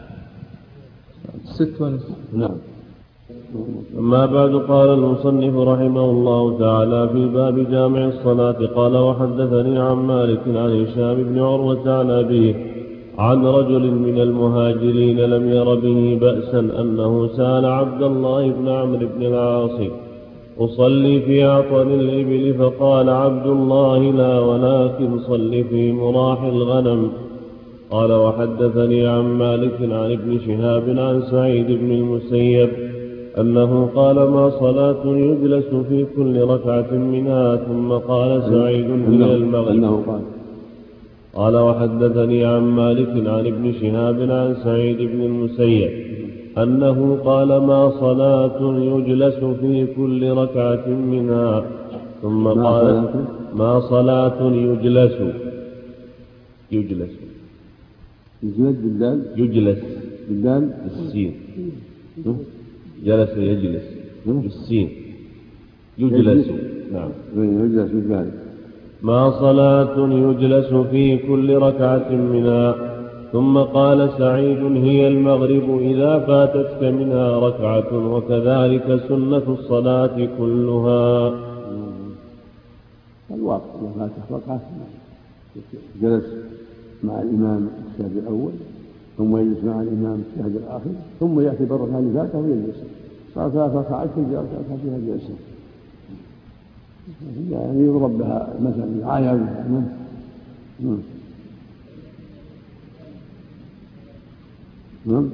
ست ونصف. نعم. أما بعد قال المصنف رحمه الله تعالى في باب جامع الصلاة قال وحدثني عن مالك عن هشام بن عروة عن أبيه عن رجل من المهاجرين لم ير به بأسا أنه سأل عبد الله بن عمرو بن العاص أصلي في عطن الإبل فقال عبد الله لا ولكن صل في مراح الغنم. قال وحدثني عن مالك عن ابن شهاب عن سعيد بن المسيب أنه قال ما صلاة يجلس في كل ركعة منها ثم قال سعيد هي المغرب. قال وحدثني عن مالك عن ابن شهاب عن سعيد بن المسيب أنه قال ما صلاة يجلس في كل ركعة منها ثم قال ما صلاة يجلس يجلس يجلس بالدال يجلس بالدال السين جلس يجلس بالسين يجلس. نعم يجلس بالدال. ما صلاة يجلس في كل ركعة منها ثم قال سعيد هي المغرب إذا فاتتك منها ركعة وكذلك سنة الصلاة كلها. الواقع إذا فاتت ركعة جلس مع الإمام الشهد الأول ثم يجلس مع الإمام الشهد الآخر ثم يأتي بالركعة اللي فاتها ويجلس صار ثلاث ركعات كل ركعة فيها جلسة يعني يضرب بها مثلا العاية نعم. نعم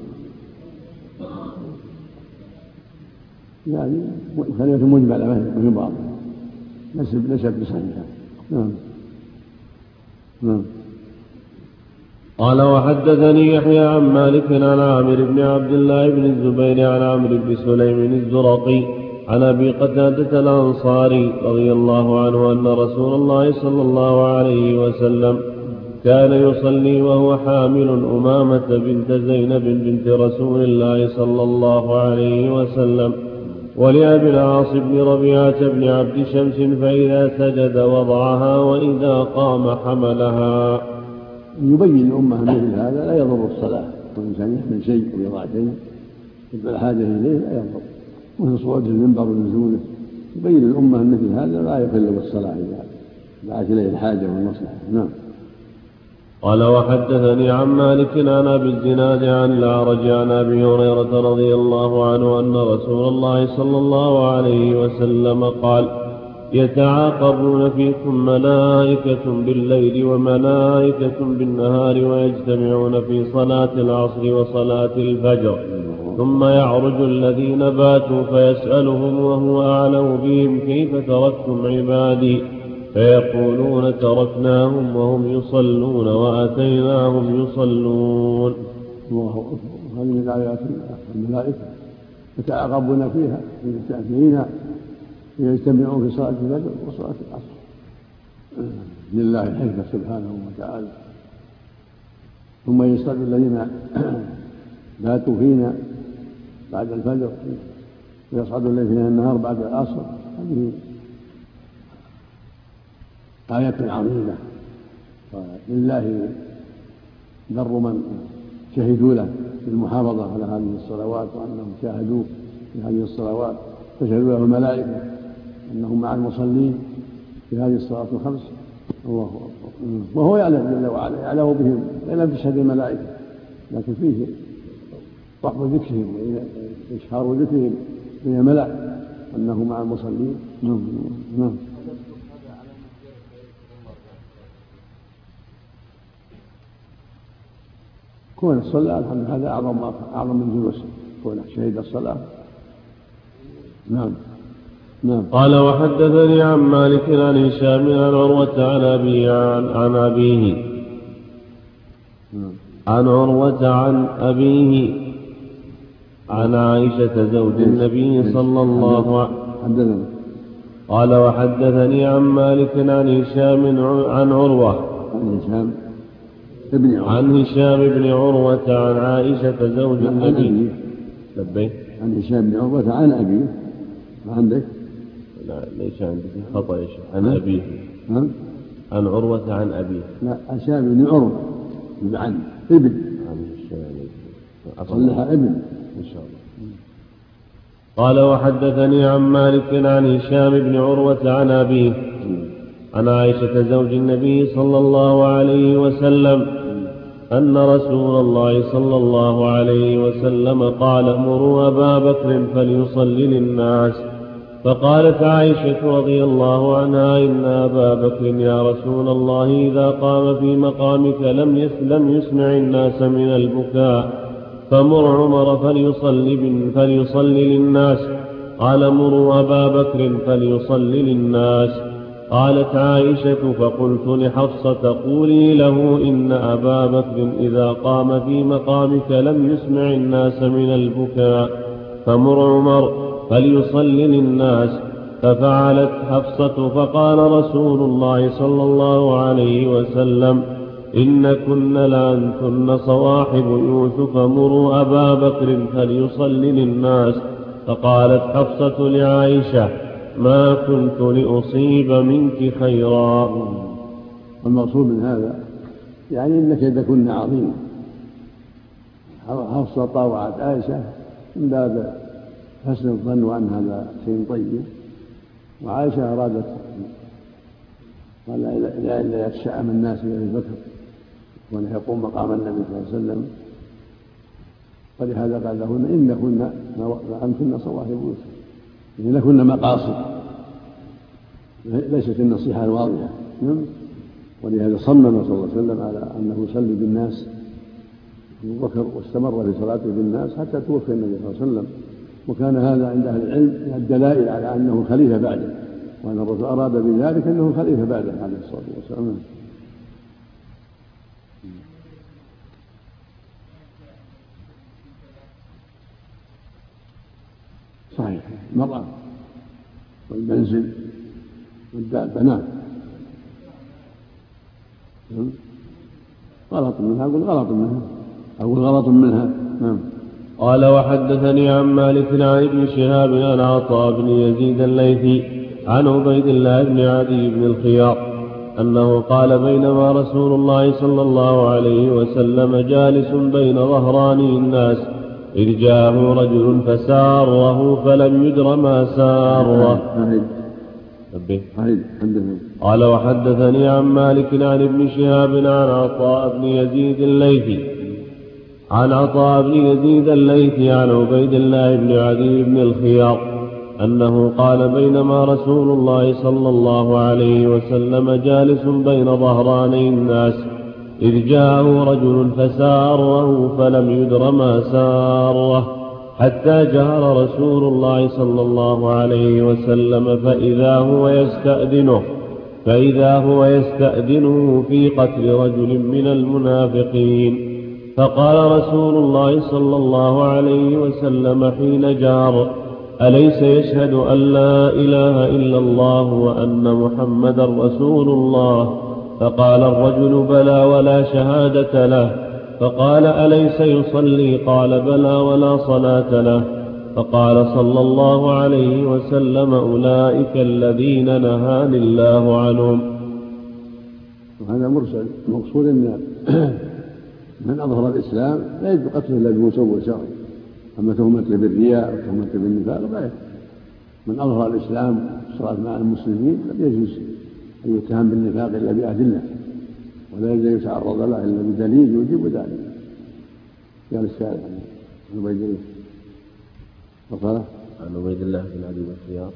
يعني خلية مجملة مثل بعض نسب نسب بصحيحة. نعم نعم. قال وحدثني يحيى عن مالك عن عامر بن عبد الله بن الزبير عن عمرو بن سليم الزرقي عن أبي قتادة الأنصاري رضي الله عنه أن رسول الله صلى الله عليه وسلم كان يصلي وهو حامل أمامة بنت زينب بنت رسول الله صلى الله عليه وسلم ولأبي العاص بن ربيعة بن عبد شمس فإذا سجد وضعها وإذا قام حملها. يبين الأمة أن مثل هذا لا يضر الصلاة والإنسان يحمل شيء ويضع شيء يبقى الحاجة إليه لا يضر مثل صعود المنبر ونزوله يبين الأمة أن مثل هذا لا يخل بالصلاة إذا دعت إليه الحاجة والمصلحة. نعم. قال وحدثني عن مالك عن أبي الزناد عن الأعرج عن أبي هريرة رضي الله عنه أن رسول الله صلى الله عليه وسلم قال يتعاقبون فيكم ملائكة بالليل وملائكة بالنهار ويجتمعون في صلاة العصر وصلاة الفجر ثم يعرج الذين باتوا فيسألهم وهو أعلم بهم كيف تركتم عبادي فيقولون تركناهم وهم يصلون وأتيناهم يصلون. الله أكبر. هذه من آيات الملائكة يتعاقبون فيها فيها يجتمعون في صلاة الفجر وصلاة العصر لله الحكمة سبحانه وتعالى. ثم يصلي الذين باتوا فينا بعد الفجر ويصعد الليل فينا النهار بعد العصر. هذه آية عظيمة ولله بر من شهدوا له بالمحافظة على هذه الصلوات وأنهم شاهدوه في هذه الصلوات تشهد له الملائكة أنهم مع المصلين في هذه الصلاة الخمس. الله أكبر. وهو يعلم جل وعلا يعلم بهم إن لم تشهد الملائكة لكن فيه رحب ذكرهم وإشهار ذكرهم من الملائكة أنه مع المصلين. نعم نعم. كون الصلاة الحمد هذا أعظم أعظم من جلوسه كونه شهد الصلاة. نعم نعم. قال وحدثني عن مالك عن هشام عن عروة عن أبيه عن, عن أبيه عن عروة عن أبيه عن عائشة زوج النبي صلى الله عليه وسلم قال وحدثني عن مالك عن هشام عن عروة عن هشام ابن عروة عن هشام بن عروة عن عائشة زوج النبي. لبيك. عن هشام بن عروة عن أبيه. ما عندك؟ لا ليس عندي خطأ يا شيخ. عن أبيه. ها؟ عن عروة عن أبيه. لا هشام بن عروة عن ابن. عن هشام. صلحها ابن إن شاء الله. قال وحدثني عن مالك عن هشام بن عروة عن أبيه عن عائشة زوج النبي صلى الله عليه وسلم أن رسول الله صلى الله عليه وسلم قال مروا أبا بكر فليصلي للناس. فقالت عائشة رضي الله عنها إن أبا بكر يا رسول الله إذا قام في مقامك لم لم يسمع الناس من البكاء فمر عمر فليصلي, فليصلي للناس. قال مروا أبا بكر فليصلي للناس. قالت عائشة فقلت لحفصة قولي له إن أبا بكر إذا قام في مقامك لم يسمع الناس من البكاء فمر عمر فليصلي للناس. ففعلت حفصة فقال رسول الله صلى الله عليه وسلم إن كن لأنتن صواحب يوسف مروا أبا بكر فليصلي للناس. فقالت حفصة لعائشة ما كنت لأصيب منك خيرا. المقصود من هذا يعني إن كيدكن عظيم. حفصة طاوعت عائشة من باب حسن الظن وأن هذا شيء طيب، وعائشة أرادت قال لا إلا يتشأم الناس بأبي بكر وأن يقوم مقام النبي صلى الله عليه وسلم، ولهذا قال لهن إن كنا أنتن صواحب يوسف، إن كنا مقاصد ليست النصيحة الواضحة. ولهذا صمم صلى الله عليه وسلم على أنه يصلي بالناس أبو بكر واستمر في صلاته بالناس حتى توفي النبي صلى الله عليه وسلم. وكان هذا عند أهل العلم من الدلائل على أنه خليفة بعده، وأن الرسول أراد بذلك أنه خليفة بعده عليه الصلاة والسلام. صحيح، المرأة والمنزل والدابة نعم غلط منها، أقول غلط منها أقول غلط منها نعم. قال وحدثني عن مالك عن ابن شهاب عن عطاء بن يزيد الليثي عن عبيد الله بن عدي بن الخيار أنه قال بينما رسول الله صلى الله عليه وسلم جالس بين ظهراني الناس إذ جاءه رجل فساره فلم يدر ما ساره. قال وحدثني عن مالك عن ابن شهاب عن عطاء بن يزيد الليثي عن عطاء بن يزيد الليثي عن عبيد الله بن عدي بن الخيار أنه قال بينما رسول الله صلى الله عليه وسلم جالس بين ظهراني الناس إذ جاءه رجل فساره فلم يدر ما ساره حتى جهر رسول الله صلى الله عليه وسلم فإذا هو يستأذنه فإذا هو يستأذنه في قتل رجل من المنافقين. فقال رسول الله صلى الله عليه وسلم حين جار أليس يشهد أن لا إله إلا الله وأن محمدا رسول الله؟ فقال الرجل بلى ولا شهادة له. فقال أليس يصلي؟ قال بلى ولا صلاة له. فقال صلى الله عليه وسلم أولئك الذين نهاني الله عنهم. وهذا مرسل. المقصود أن من أظهر الإسلام لا يجب قتله إلا بمسوى شرعي، أما تهمة بالرياء أو تهمة بالنفاق لا يجب. من أظهر الإسلام والصلاة مع المسلمين لم يجوز أن يتهم بالنفاق إلا بأدلة، ولا يجوز أن يتعرض له إلا بدليل يوجب ذلك. قال الشارع عن عبيد الله وقال عن عبيد الله بن عدي بن الخيار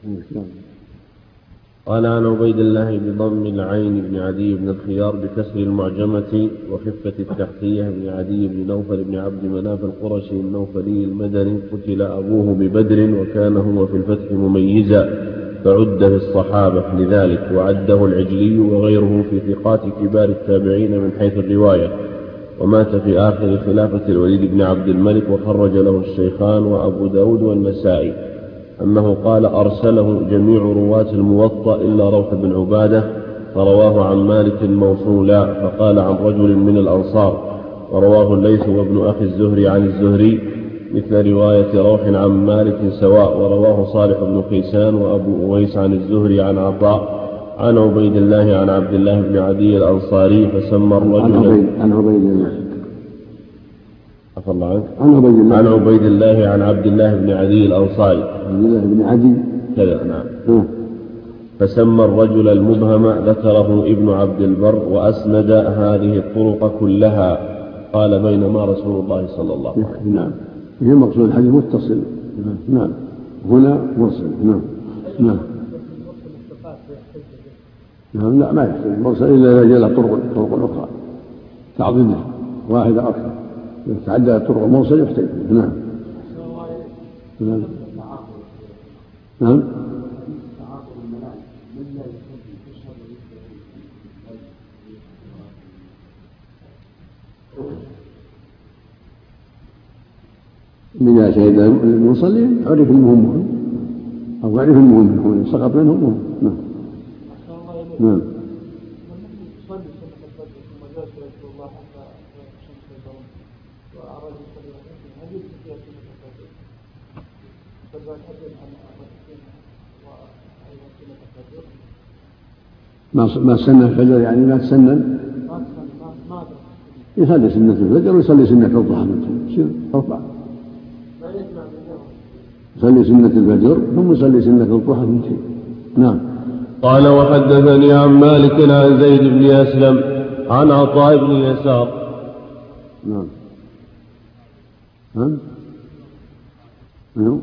قال عن عبيد الله بضم العين بن عدي بن الخيار بكسر المعجمة وخفة التحتية بن عدي بن نوفل بن عبد مناف القرشي النوفلي المدني قتل أبوه ببدر وكان هو في الفتح مميزا فعد في الصحابة لذلك، وعده العجلي وغيره في ثقات كبار التابعين من حيث الرواية، ومات في آخر خلافة الوليد بن عبد الملك وخرج له الشيخان وأبو داود والنسائي. أنه قال أرسله جميع رواة الموطأ إلا روح بن عبادة، فرواه عن مالك موصولا، فقال عن رجل من الأنصار، ورواه الليث وابن أخي الزهري عن الزهري مثل رواية روح عن مالك سواء، ورواه صالح بن كيسان وأبو أويس عن الزهري عن عطاء عن عبيد الله عن عبد الله بن عدي الأنصاري، فسمى الرجل عن عبيد الله عفى الله عنك عن عبيد الله عن عبيد الله عن عبد الله بن عدي الأنصاري عبد الله بن عدي كذا نعم. فسمى الرجل المبهم ذكره ابن عبد البر وأسند هذه الطرق كلها. قال بينما رسول الله صلى الله عليه وسلم. نعم. هي مقصود الحديث متصل. نعم. هنا مرسل. نعم. نعم. نعم. لا ما يحتاج مرسل إلا إذا جاء طرق طرق أخرى تعضده واحدة أكثر. تعدى الطرق المرسل يحتاج. نعم. نعم. نعم. من شهد المصلين عرف المهم أو عرف المهم سقط منهم مهم. نعم. نعم. ما ما سنة الفجر يعني ما تسنن يصلي سنة الفجر ويصلي سنة الضحى يصير أربعة. يصلي سنة الفجر ثم يصلي سنة الضحى من شيء. نعم. قال وحدثني عن مالك عن زيد بن أسلم عن عطاء بن يسار. نعم. نعم. نعم.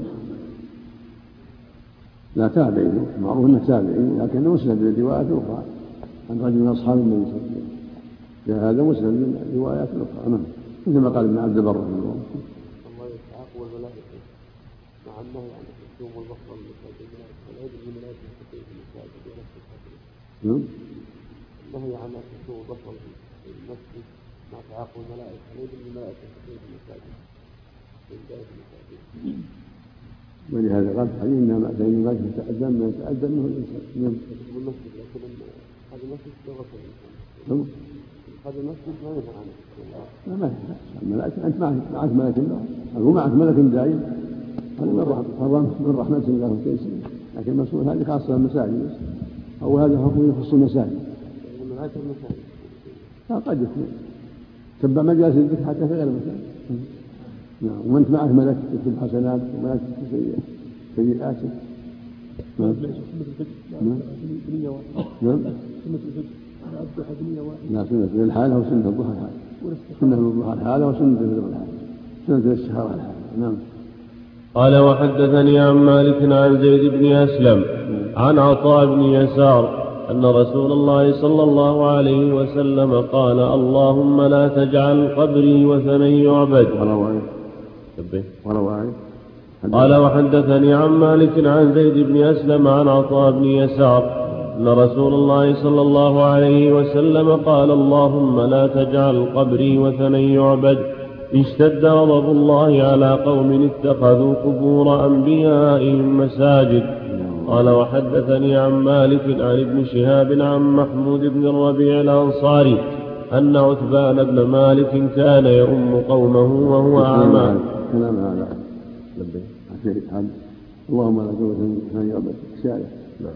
لا تابعي معروف انه تابعي لكنه مسند بروايات اخرى عن رجل من اصحاب النبي صلى الله عليه وسلم. هذا مسند من روايات اخرى. نعم. مثل ما قال ابن عبد البر رحمه الله. الله يسعاق والملائكه مع النهي عن الحكم والبخل والمساجد والعيد بالملائكه في المساجد ونفس الحكم. نعم. النهي عن الحكم والبخل في المسجد مع تعاق الملائكه العيد بالملائكه في المساجد في بدايه المساجد. ولهذا قال الحديث انما فان ما يتأذن ما يتأذن منه الانسان. نعم. المسجد لكن هذا المسجد لغه الانسان. هذا المسجد ما ينهى عنه. لا ما ينهى. الملائكه انت معك معك ملك هو معك ملك دائم. هذا من رحمة الله وتيسيره. لكن المسؤول هذه خاصة بالمساجد أو هذا حكم يخص المساجد. الملائكة المساجد. لا قد يكون تبع مجالس الذكر حتى في غير المساجد. نعم. وأنت معك ملك يكتب حسنات وملك يكتب سيئات. نعم. نعم. نعم. لا سنة للحالة وسنة الضحى الحالة. سنة الضحى الحالة وسنة الفجر الحالة. سنة الشهر الحالة. نعم. قال وحدثني عن مالك عن زيد بن أسلم عن عطاء بن يسار أن رسول الله صلى الله عليه وسلم قال اللهم لا تجعل قبري وثنا يعبد. قال وحدثني عن مالك عن زيد بن أسلم عن عطاء بن يسار أن رسول الله صلى الله عليه وسلم قال اللهم لا تجعل قبري وثنا يعبد اشتد غضب الله على قوم اتخذوا قبور أنبيائهم مساجد. قال وحدثني عن مالك عن ابن شهاب عن محمود بن الربيع الأنصاري أن عتبان بن مالك كان يؤم قومه وهو أعمى. كلام هذا اللهم لا تجعل ثنا يعبد شارع.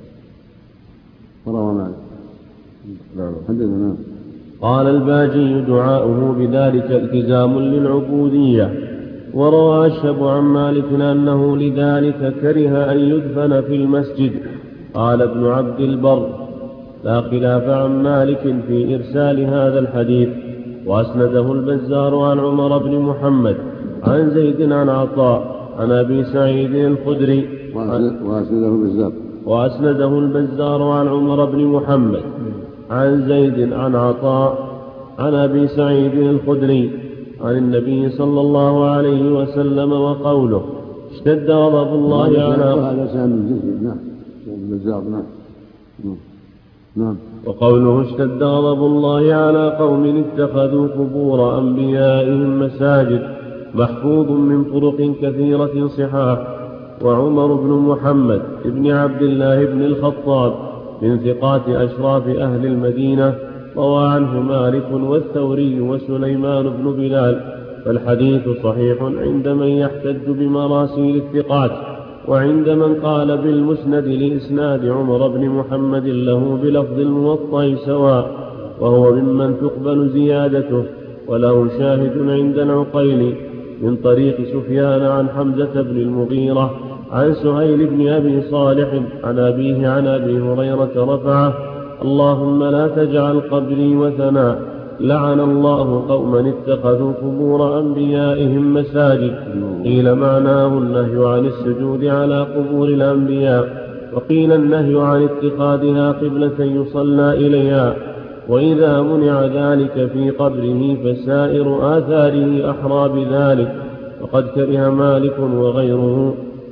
وروى مالك. حدثنا. قال الباجي دعاؤه بذلك التزام للعبودية. وروى أشهب عن مالك أنه لذلك كره أن يدفن في المسجد. قال ابن عبد البر لا خلاف عن مالك في إرسال هذا الحديث، وأسنده البزار عن عمر بن محمد عن زيد عن عطاء عن أبي سعيد الخدري وأسنده البزار وأسنده البزار عن عمر بن محمد عن زيد عن عطاء عن أبي سعيد الخدري عن النبي صلى الله عليه وسلم وقوله اشتد غضب الله على هذا سام جزء. نعم. البزار. نعم. نعم. وقوله اشتد غضب الله على قوم اتخذوا قبور أنبيائهم مساجد محفوظ من طرق كثيرة صحاح. وعمر بن محمد بن عبد الله بن الخطاب من ثقات أشراف أهل المدينة، روى عنه مالك والثوري وسليمان بن بلال، فالحديث صحيح عند من يحتج بمراسيل الثقات، وعند من قال بالمسند لإسناد عمر بن محمد له بلفظ الموطأ سواء، وهو ممن تقبل زيادته، وله شاهد عند العقيل من طريق سفيان عن حمزة بن المغيرة عن سهيل بن أبي صالح عن أبيه عن أبي هريرة رفعه: اللهم لا تجعل قبري وثنا، لعن الله قوما اتخذوا قبور أنبيائهم مساجد. قيل معناه النهي عن السجود على قبور الأنبياء، وقيل النهي عن اتخاذها قبلة يصلى إليها، وإذا منع ذلك في قبره فسائر آثاره أحرى بذلك. وقد كره مالك وغيره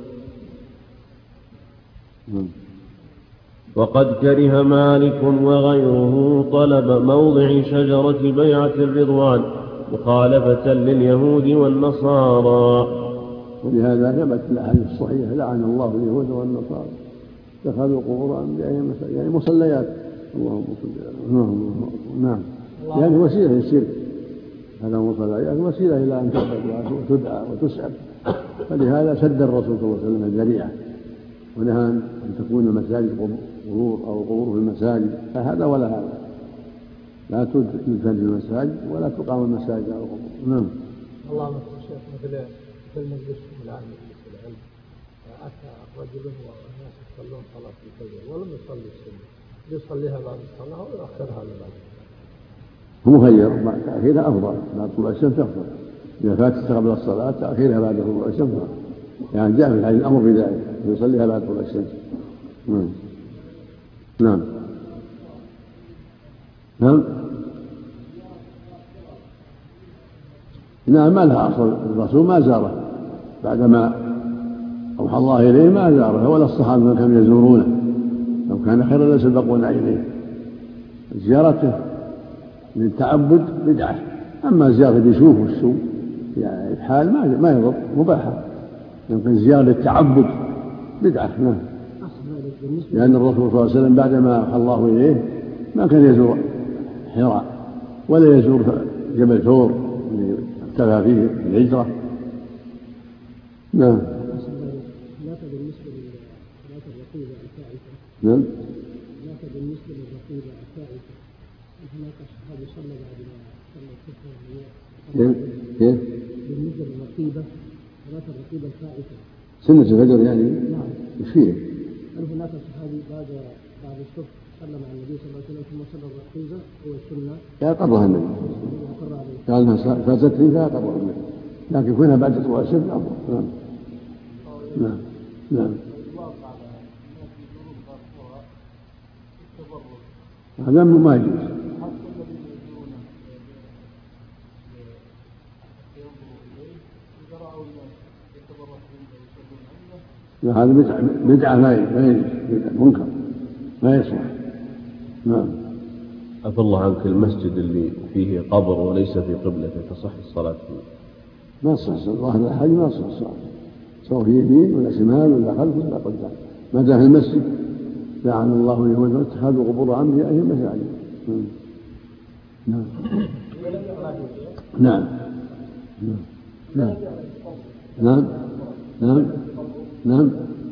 وقد كره مالك وغيره طلب موضع شجرة بيعة الرضوان مخالفة لليهود والنصارى. ولهذا ثبت في الأحاديث الصحيحة: لعن الله اليهود والنصارى اتخذوا قبور أنبيائهم مساجد، يعني مصليات. اللهم صل على محمد. نعم، يعني وسيلة للشرك، هذا مصليات وسيلة إلى أن تعبد وتدعى وتسأل، فلهذا سد الرسول صلى الله عليه وسلم الذريعة ونهى أن تكون المساجد قبور أو قبور في المساجد، فهذا ولا هذا، لا تدفن في المساجد ولا تقام المساجد على القبور. نعم. اللهم شيخ، مثل في المجلس الآن مجلس العلم أتى رجل والناس يصلون صلاة الفجر ولم يصلي السنة، يصليها بعد الصلاة ويؤخرها لبعد. هو مخير، تأخيرها أفضل، بعد طلوع الشمس أفضل. إذا فاتت قبل الصلاة تأخيرها بعد طلوع الشمس أفضل، يعني جاء في الحديث الأمر بذلك، يصليها بعد طلوع الشمس. نعم. نعم. نعم. نعم، ما لها أصل، الرسول ما زاره بعدما أوحى الله إليه، ما زاره ولا الصحابة ما كانوا يزورونه، لو كان خيرا لسبقونا إليه. زيارته للتعبد بدعة، أما زيارة يشوف السوء يعني الحال ما ما يضر، مباحة. يمكن زيارة للتعبد بدعة. نعم. لأن الرسول صلى الله عليه وسلم بعدما أوحى الله إليه ما كان يزور حراء ولا يزور جبل ثور اللي اختفى فيه الهجرة. نعم. بالنسبة للصلاة الرقيبة الفائتة. نعم. بالنسبة للرقيبة الفائتة، هناك صحابي صلى بعد ما صلى الصبح. كيف؟ كيف؟ بالنسبة للرقيبة، صلاة الرقيبة الفائتة. سنة الفجر يعني؟ نعم. ايش فيه؟ هل هناك صحابي بعد بعد الصبح صلى مع النبي صلى الله عليه وسلم ثم صلى الرقيبة هو السنة؟ لا قرها النبي. قال انها فاتتني فلا قرها النبي، لكن كونها بعد طلوع الشمس افضل. نعم. نعم. نعم. هذا ما يجوز. هذا بدعة بدعة ما يجوز، منكر ما يصلح. نعم. عفى الله عنك، المسجد اللي فيه قبر وليس في قبلة تصح الصلاة فيه؟ ما تصح الصلاة، هذه ما تصح الصلاة، سواء في يمين ولا شمال ولا خلف ولا قدام، ما دام في المسجد. لعن الله اليهود واتخذوا قبور أنبيائهم مساجد. نعم. نعم. نعم. نعم. نعم. نعم.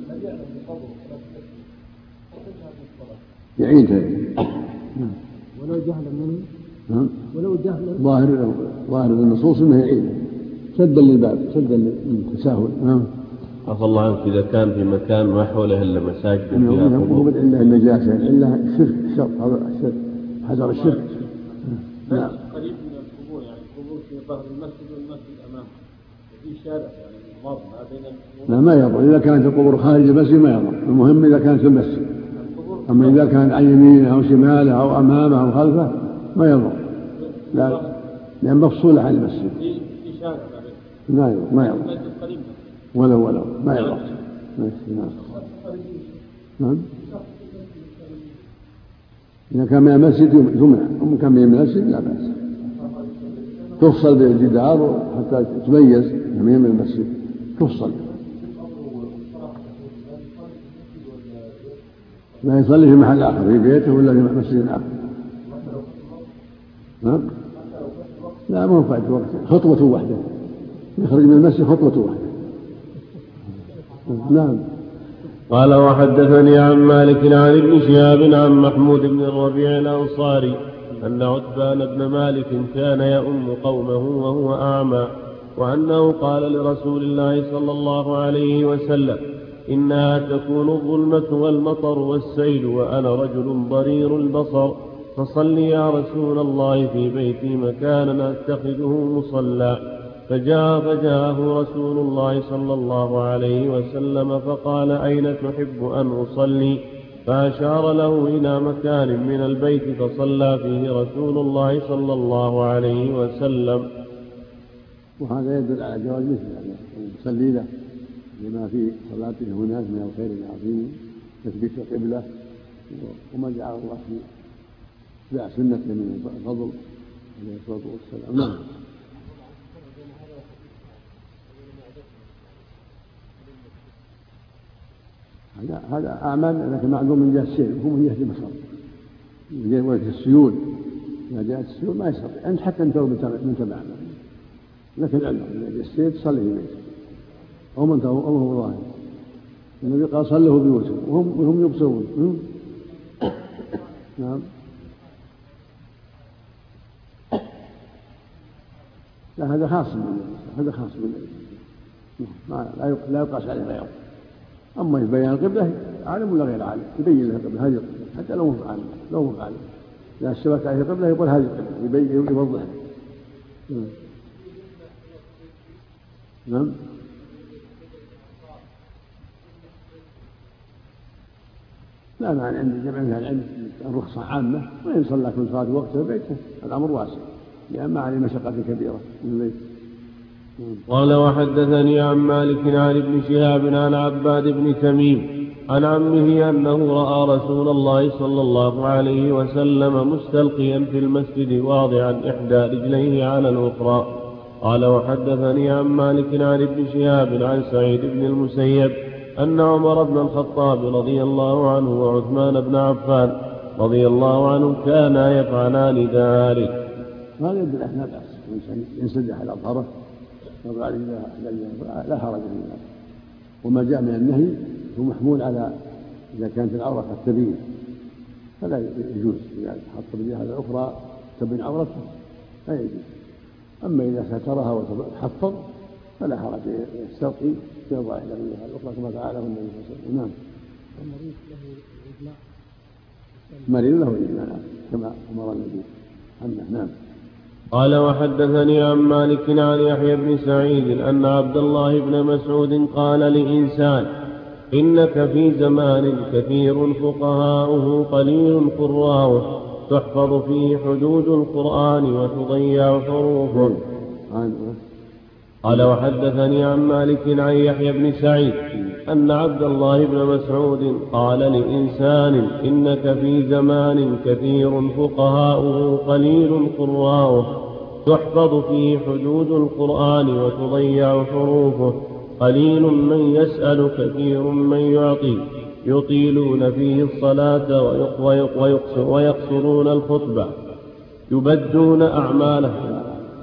يعيدها. ولو جهلا منه. نعم. ولو جهلا. ظاهر ظاهر النصوص انه يعيدها سدا للباب، سدا للتساهل. نعم. عفى الله عنك، إذا كان في مكان ما حوله إلا مساجد فيها قبور إلا النجاسة إلا الشرك، الشرك هذا الشرك، حذر الشرك. نعم. قريب من القبور، يعني القبور في ظهر المسجد والمسجد أمامه، في شارع يعني ماضي ما بين القبور. لا ما يضر، إذا كانت القبور خارج المسجد ما يضر، المهم إذا كانت في المسجد. أما إذا كانت عن يمينه أو شماله أو أمامه أو خلفه ما يضر، لا، لأن مفصولة عن المسجد. في شارع ما يضر، ما يضر ولو ولو ما يضر. نعم. نعم. إذا كان من المسجد يمنع، ومن كان من المسجد لا بأس، تفصل بالجدار حتى تميز من المسجد، تفصل. لا يصلي في محل آخر في بيته ولا في مسجد آخر. نعم لا ما هو فات وقت، خطوة واحدة يخرج من المسجد خطوة واحدة. نعم. قال وحدثني عن مالك عن ابن شهاب عن محمود بن الربيع الأنصاري أن عتبان بن مالك كان يؤم قومه وهو أعمى، وأنه قال لرسول الله صلى الله عليه وسلم إنها تكون الظلمة والمطر والسيل وأنا رجل ضرير البصر، فصل يا رسول الله في بيتي مكانا أتخذه مصلى. فجاء فجاءه رسول الله صلى الله عليه وسلم فقال أين تحب أن أصلي؟ فأشار له إلى مكان من البيت فصلى فيه رسول الله صلى الله عليه وسلم. وهذا يدل على جواز مثل هذا يصلي له لما في صلاته هناك من الخير العظيم تثبيت القبلة وما جعل الله في لا سنة من الفضل عليه الصلاة والسلام. نعم. هذا هذا أعمال لكن معلوم من جهة السير وهو من جهة البصر من جهة السيول. إذا جاءت السيول ما يستطيع أنت حتى أنت من تبع لكن العلم إذا جاء السير تصلي في بيتك أو من هو ظاهر. النبي قال صلوا بيوتهم وهم وهم يبصرون. نعم. لا هذا خاص من هذا خاص من لا لا يقاس عليه غيره. أما يبين القبلة عالم ولا غير عالم يبين له القبلة هذه القبلة حتى لو مو عالم لو مو عالم لا الشبكة عليه القبلة يقول هذه القبلة يبين يوضحها. نعم. لا معنى عند جمع من العلم الرخصة عامة وإن صلى كل صلاة وقتها بيته الأمر واسع لأن ما عليه مشقة كبيرة من البيت. قال وحدثني عن مالك عن ابن شهاب عن عباد بن تميم عن عمه أنه رأى رسول الله صلى الله عليه وسلم مستلقيا في المسجد واضعا إحدى رجليه على الأخرى. قال وحدثني عن مالك عن ابن شهاب عن سعيد بن المسيب أن عمر بن الخطاب رضي الله عنه وعثمان بن عفان رضي الله عنه كانا يفعلان ذلك. هذا يدل لا بأس ينسدح على أظهره لا حرج في ذلك. وما جاء من النهي هو محمول على إذا كانت العورة قد تبين فلا يجوز إذا حط بيدها على الأخرى تبين عورته لا يجوز. أما إذا سترها وتحفظ فلا حرج يستلقي في ظاهر بيدها الأخرى كما فعله النبي صلى الله عليه وسلم. نعم. مريض له إجماع كما أمر النبي عنه. نعم. قال وحدثني عن مالك عن يحيى بن سعيد أن عبد الله بن مسعود قال لإنسان إنك في زمان كثير فقهاؤه قليل قراؤه تحفظ فيه حدود القرآن وتضيع حروفه. قال وحدثني عن مالك عن يحيى بن سعيد أن عبد الله بن مسعود قال لإنسان إنك في زمان كثير فقهاؤه قليل قراؤه تحفظ فيه حدود القرآن وتضيع حروفه قليل من يسأل كثير من يعطي يطيلون فيه الصلاة ويقصرون الخطبة يبدون أعمالهم.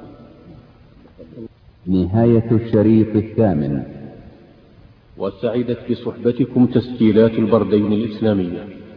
نهاية الشريط الثامن. وسعدت بصحبتكم تسجيلات البردين الإسلامية.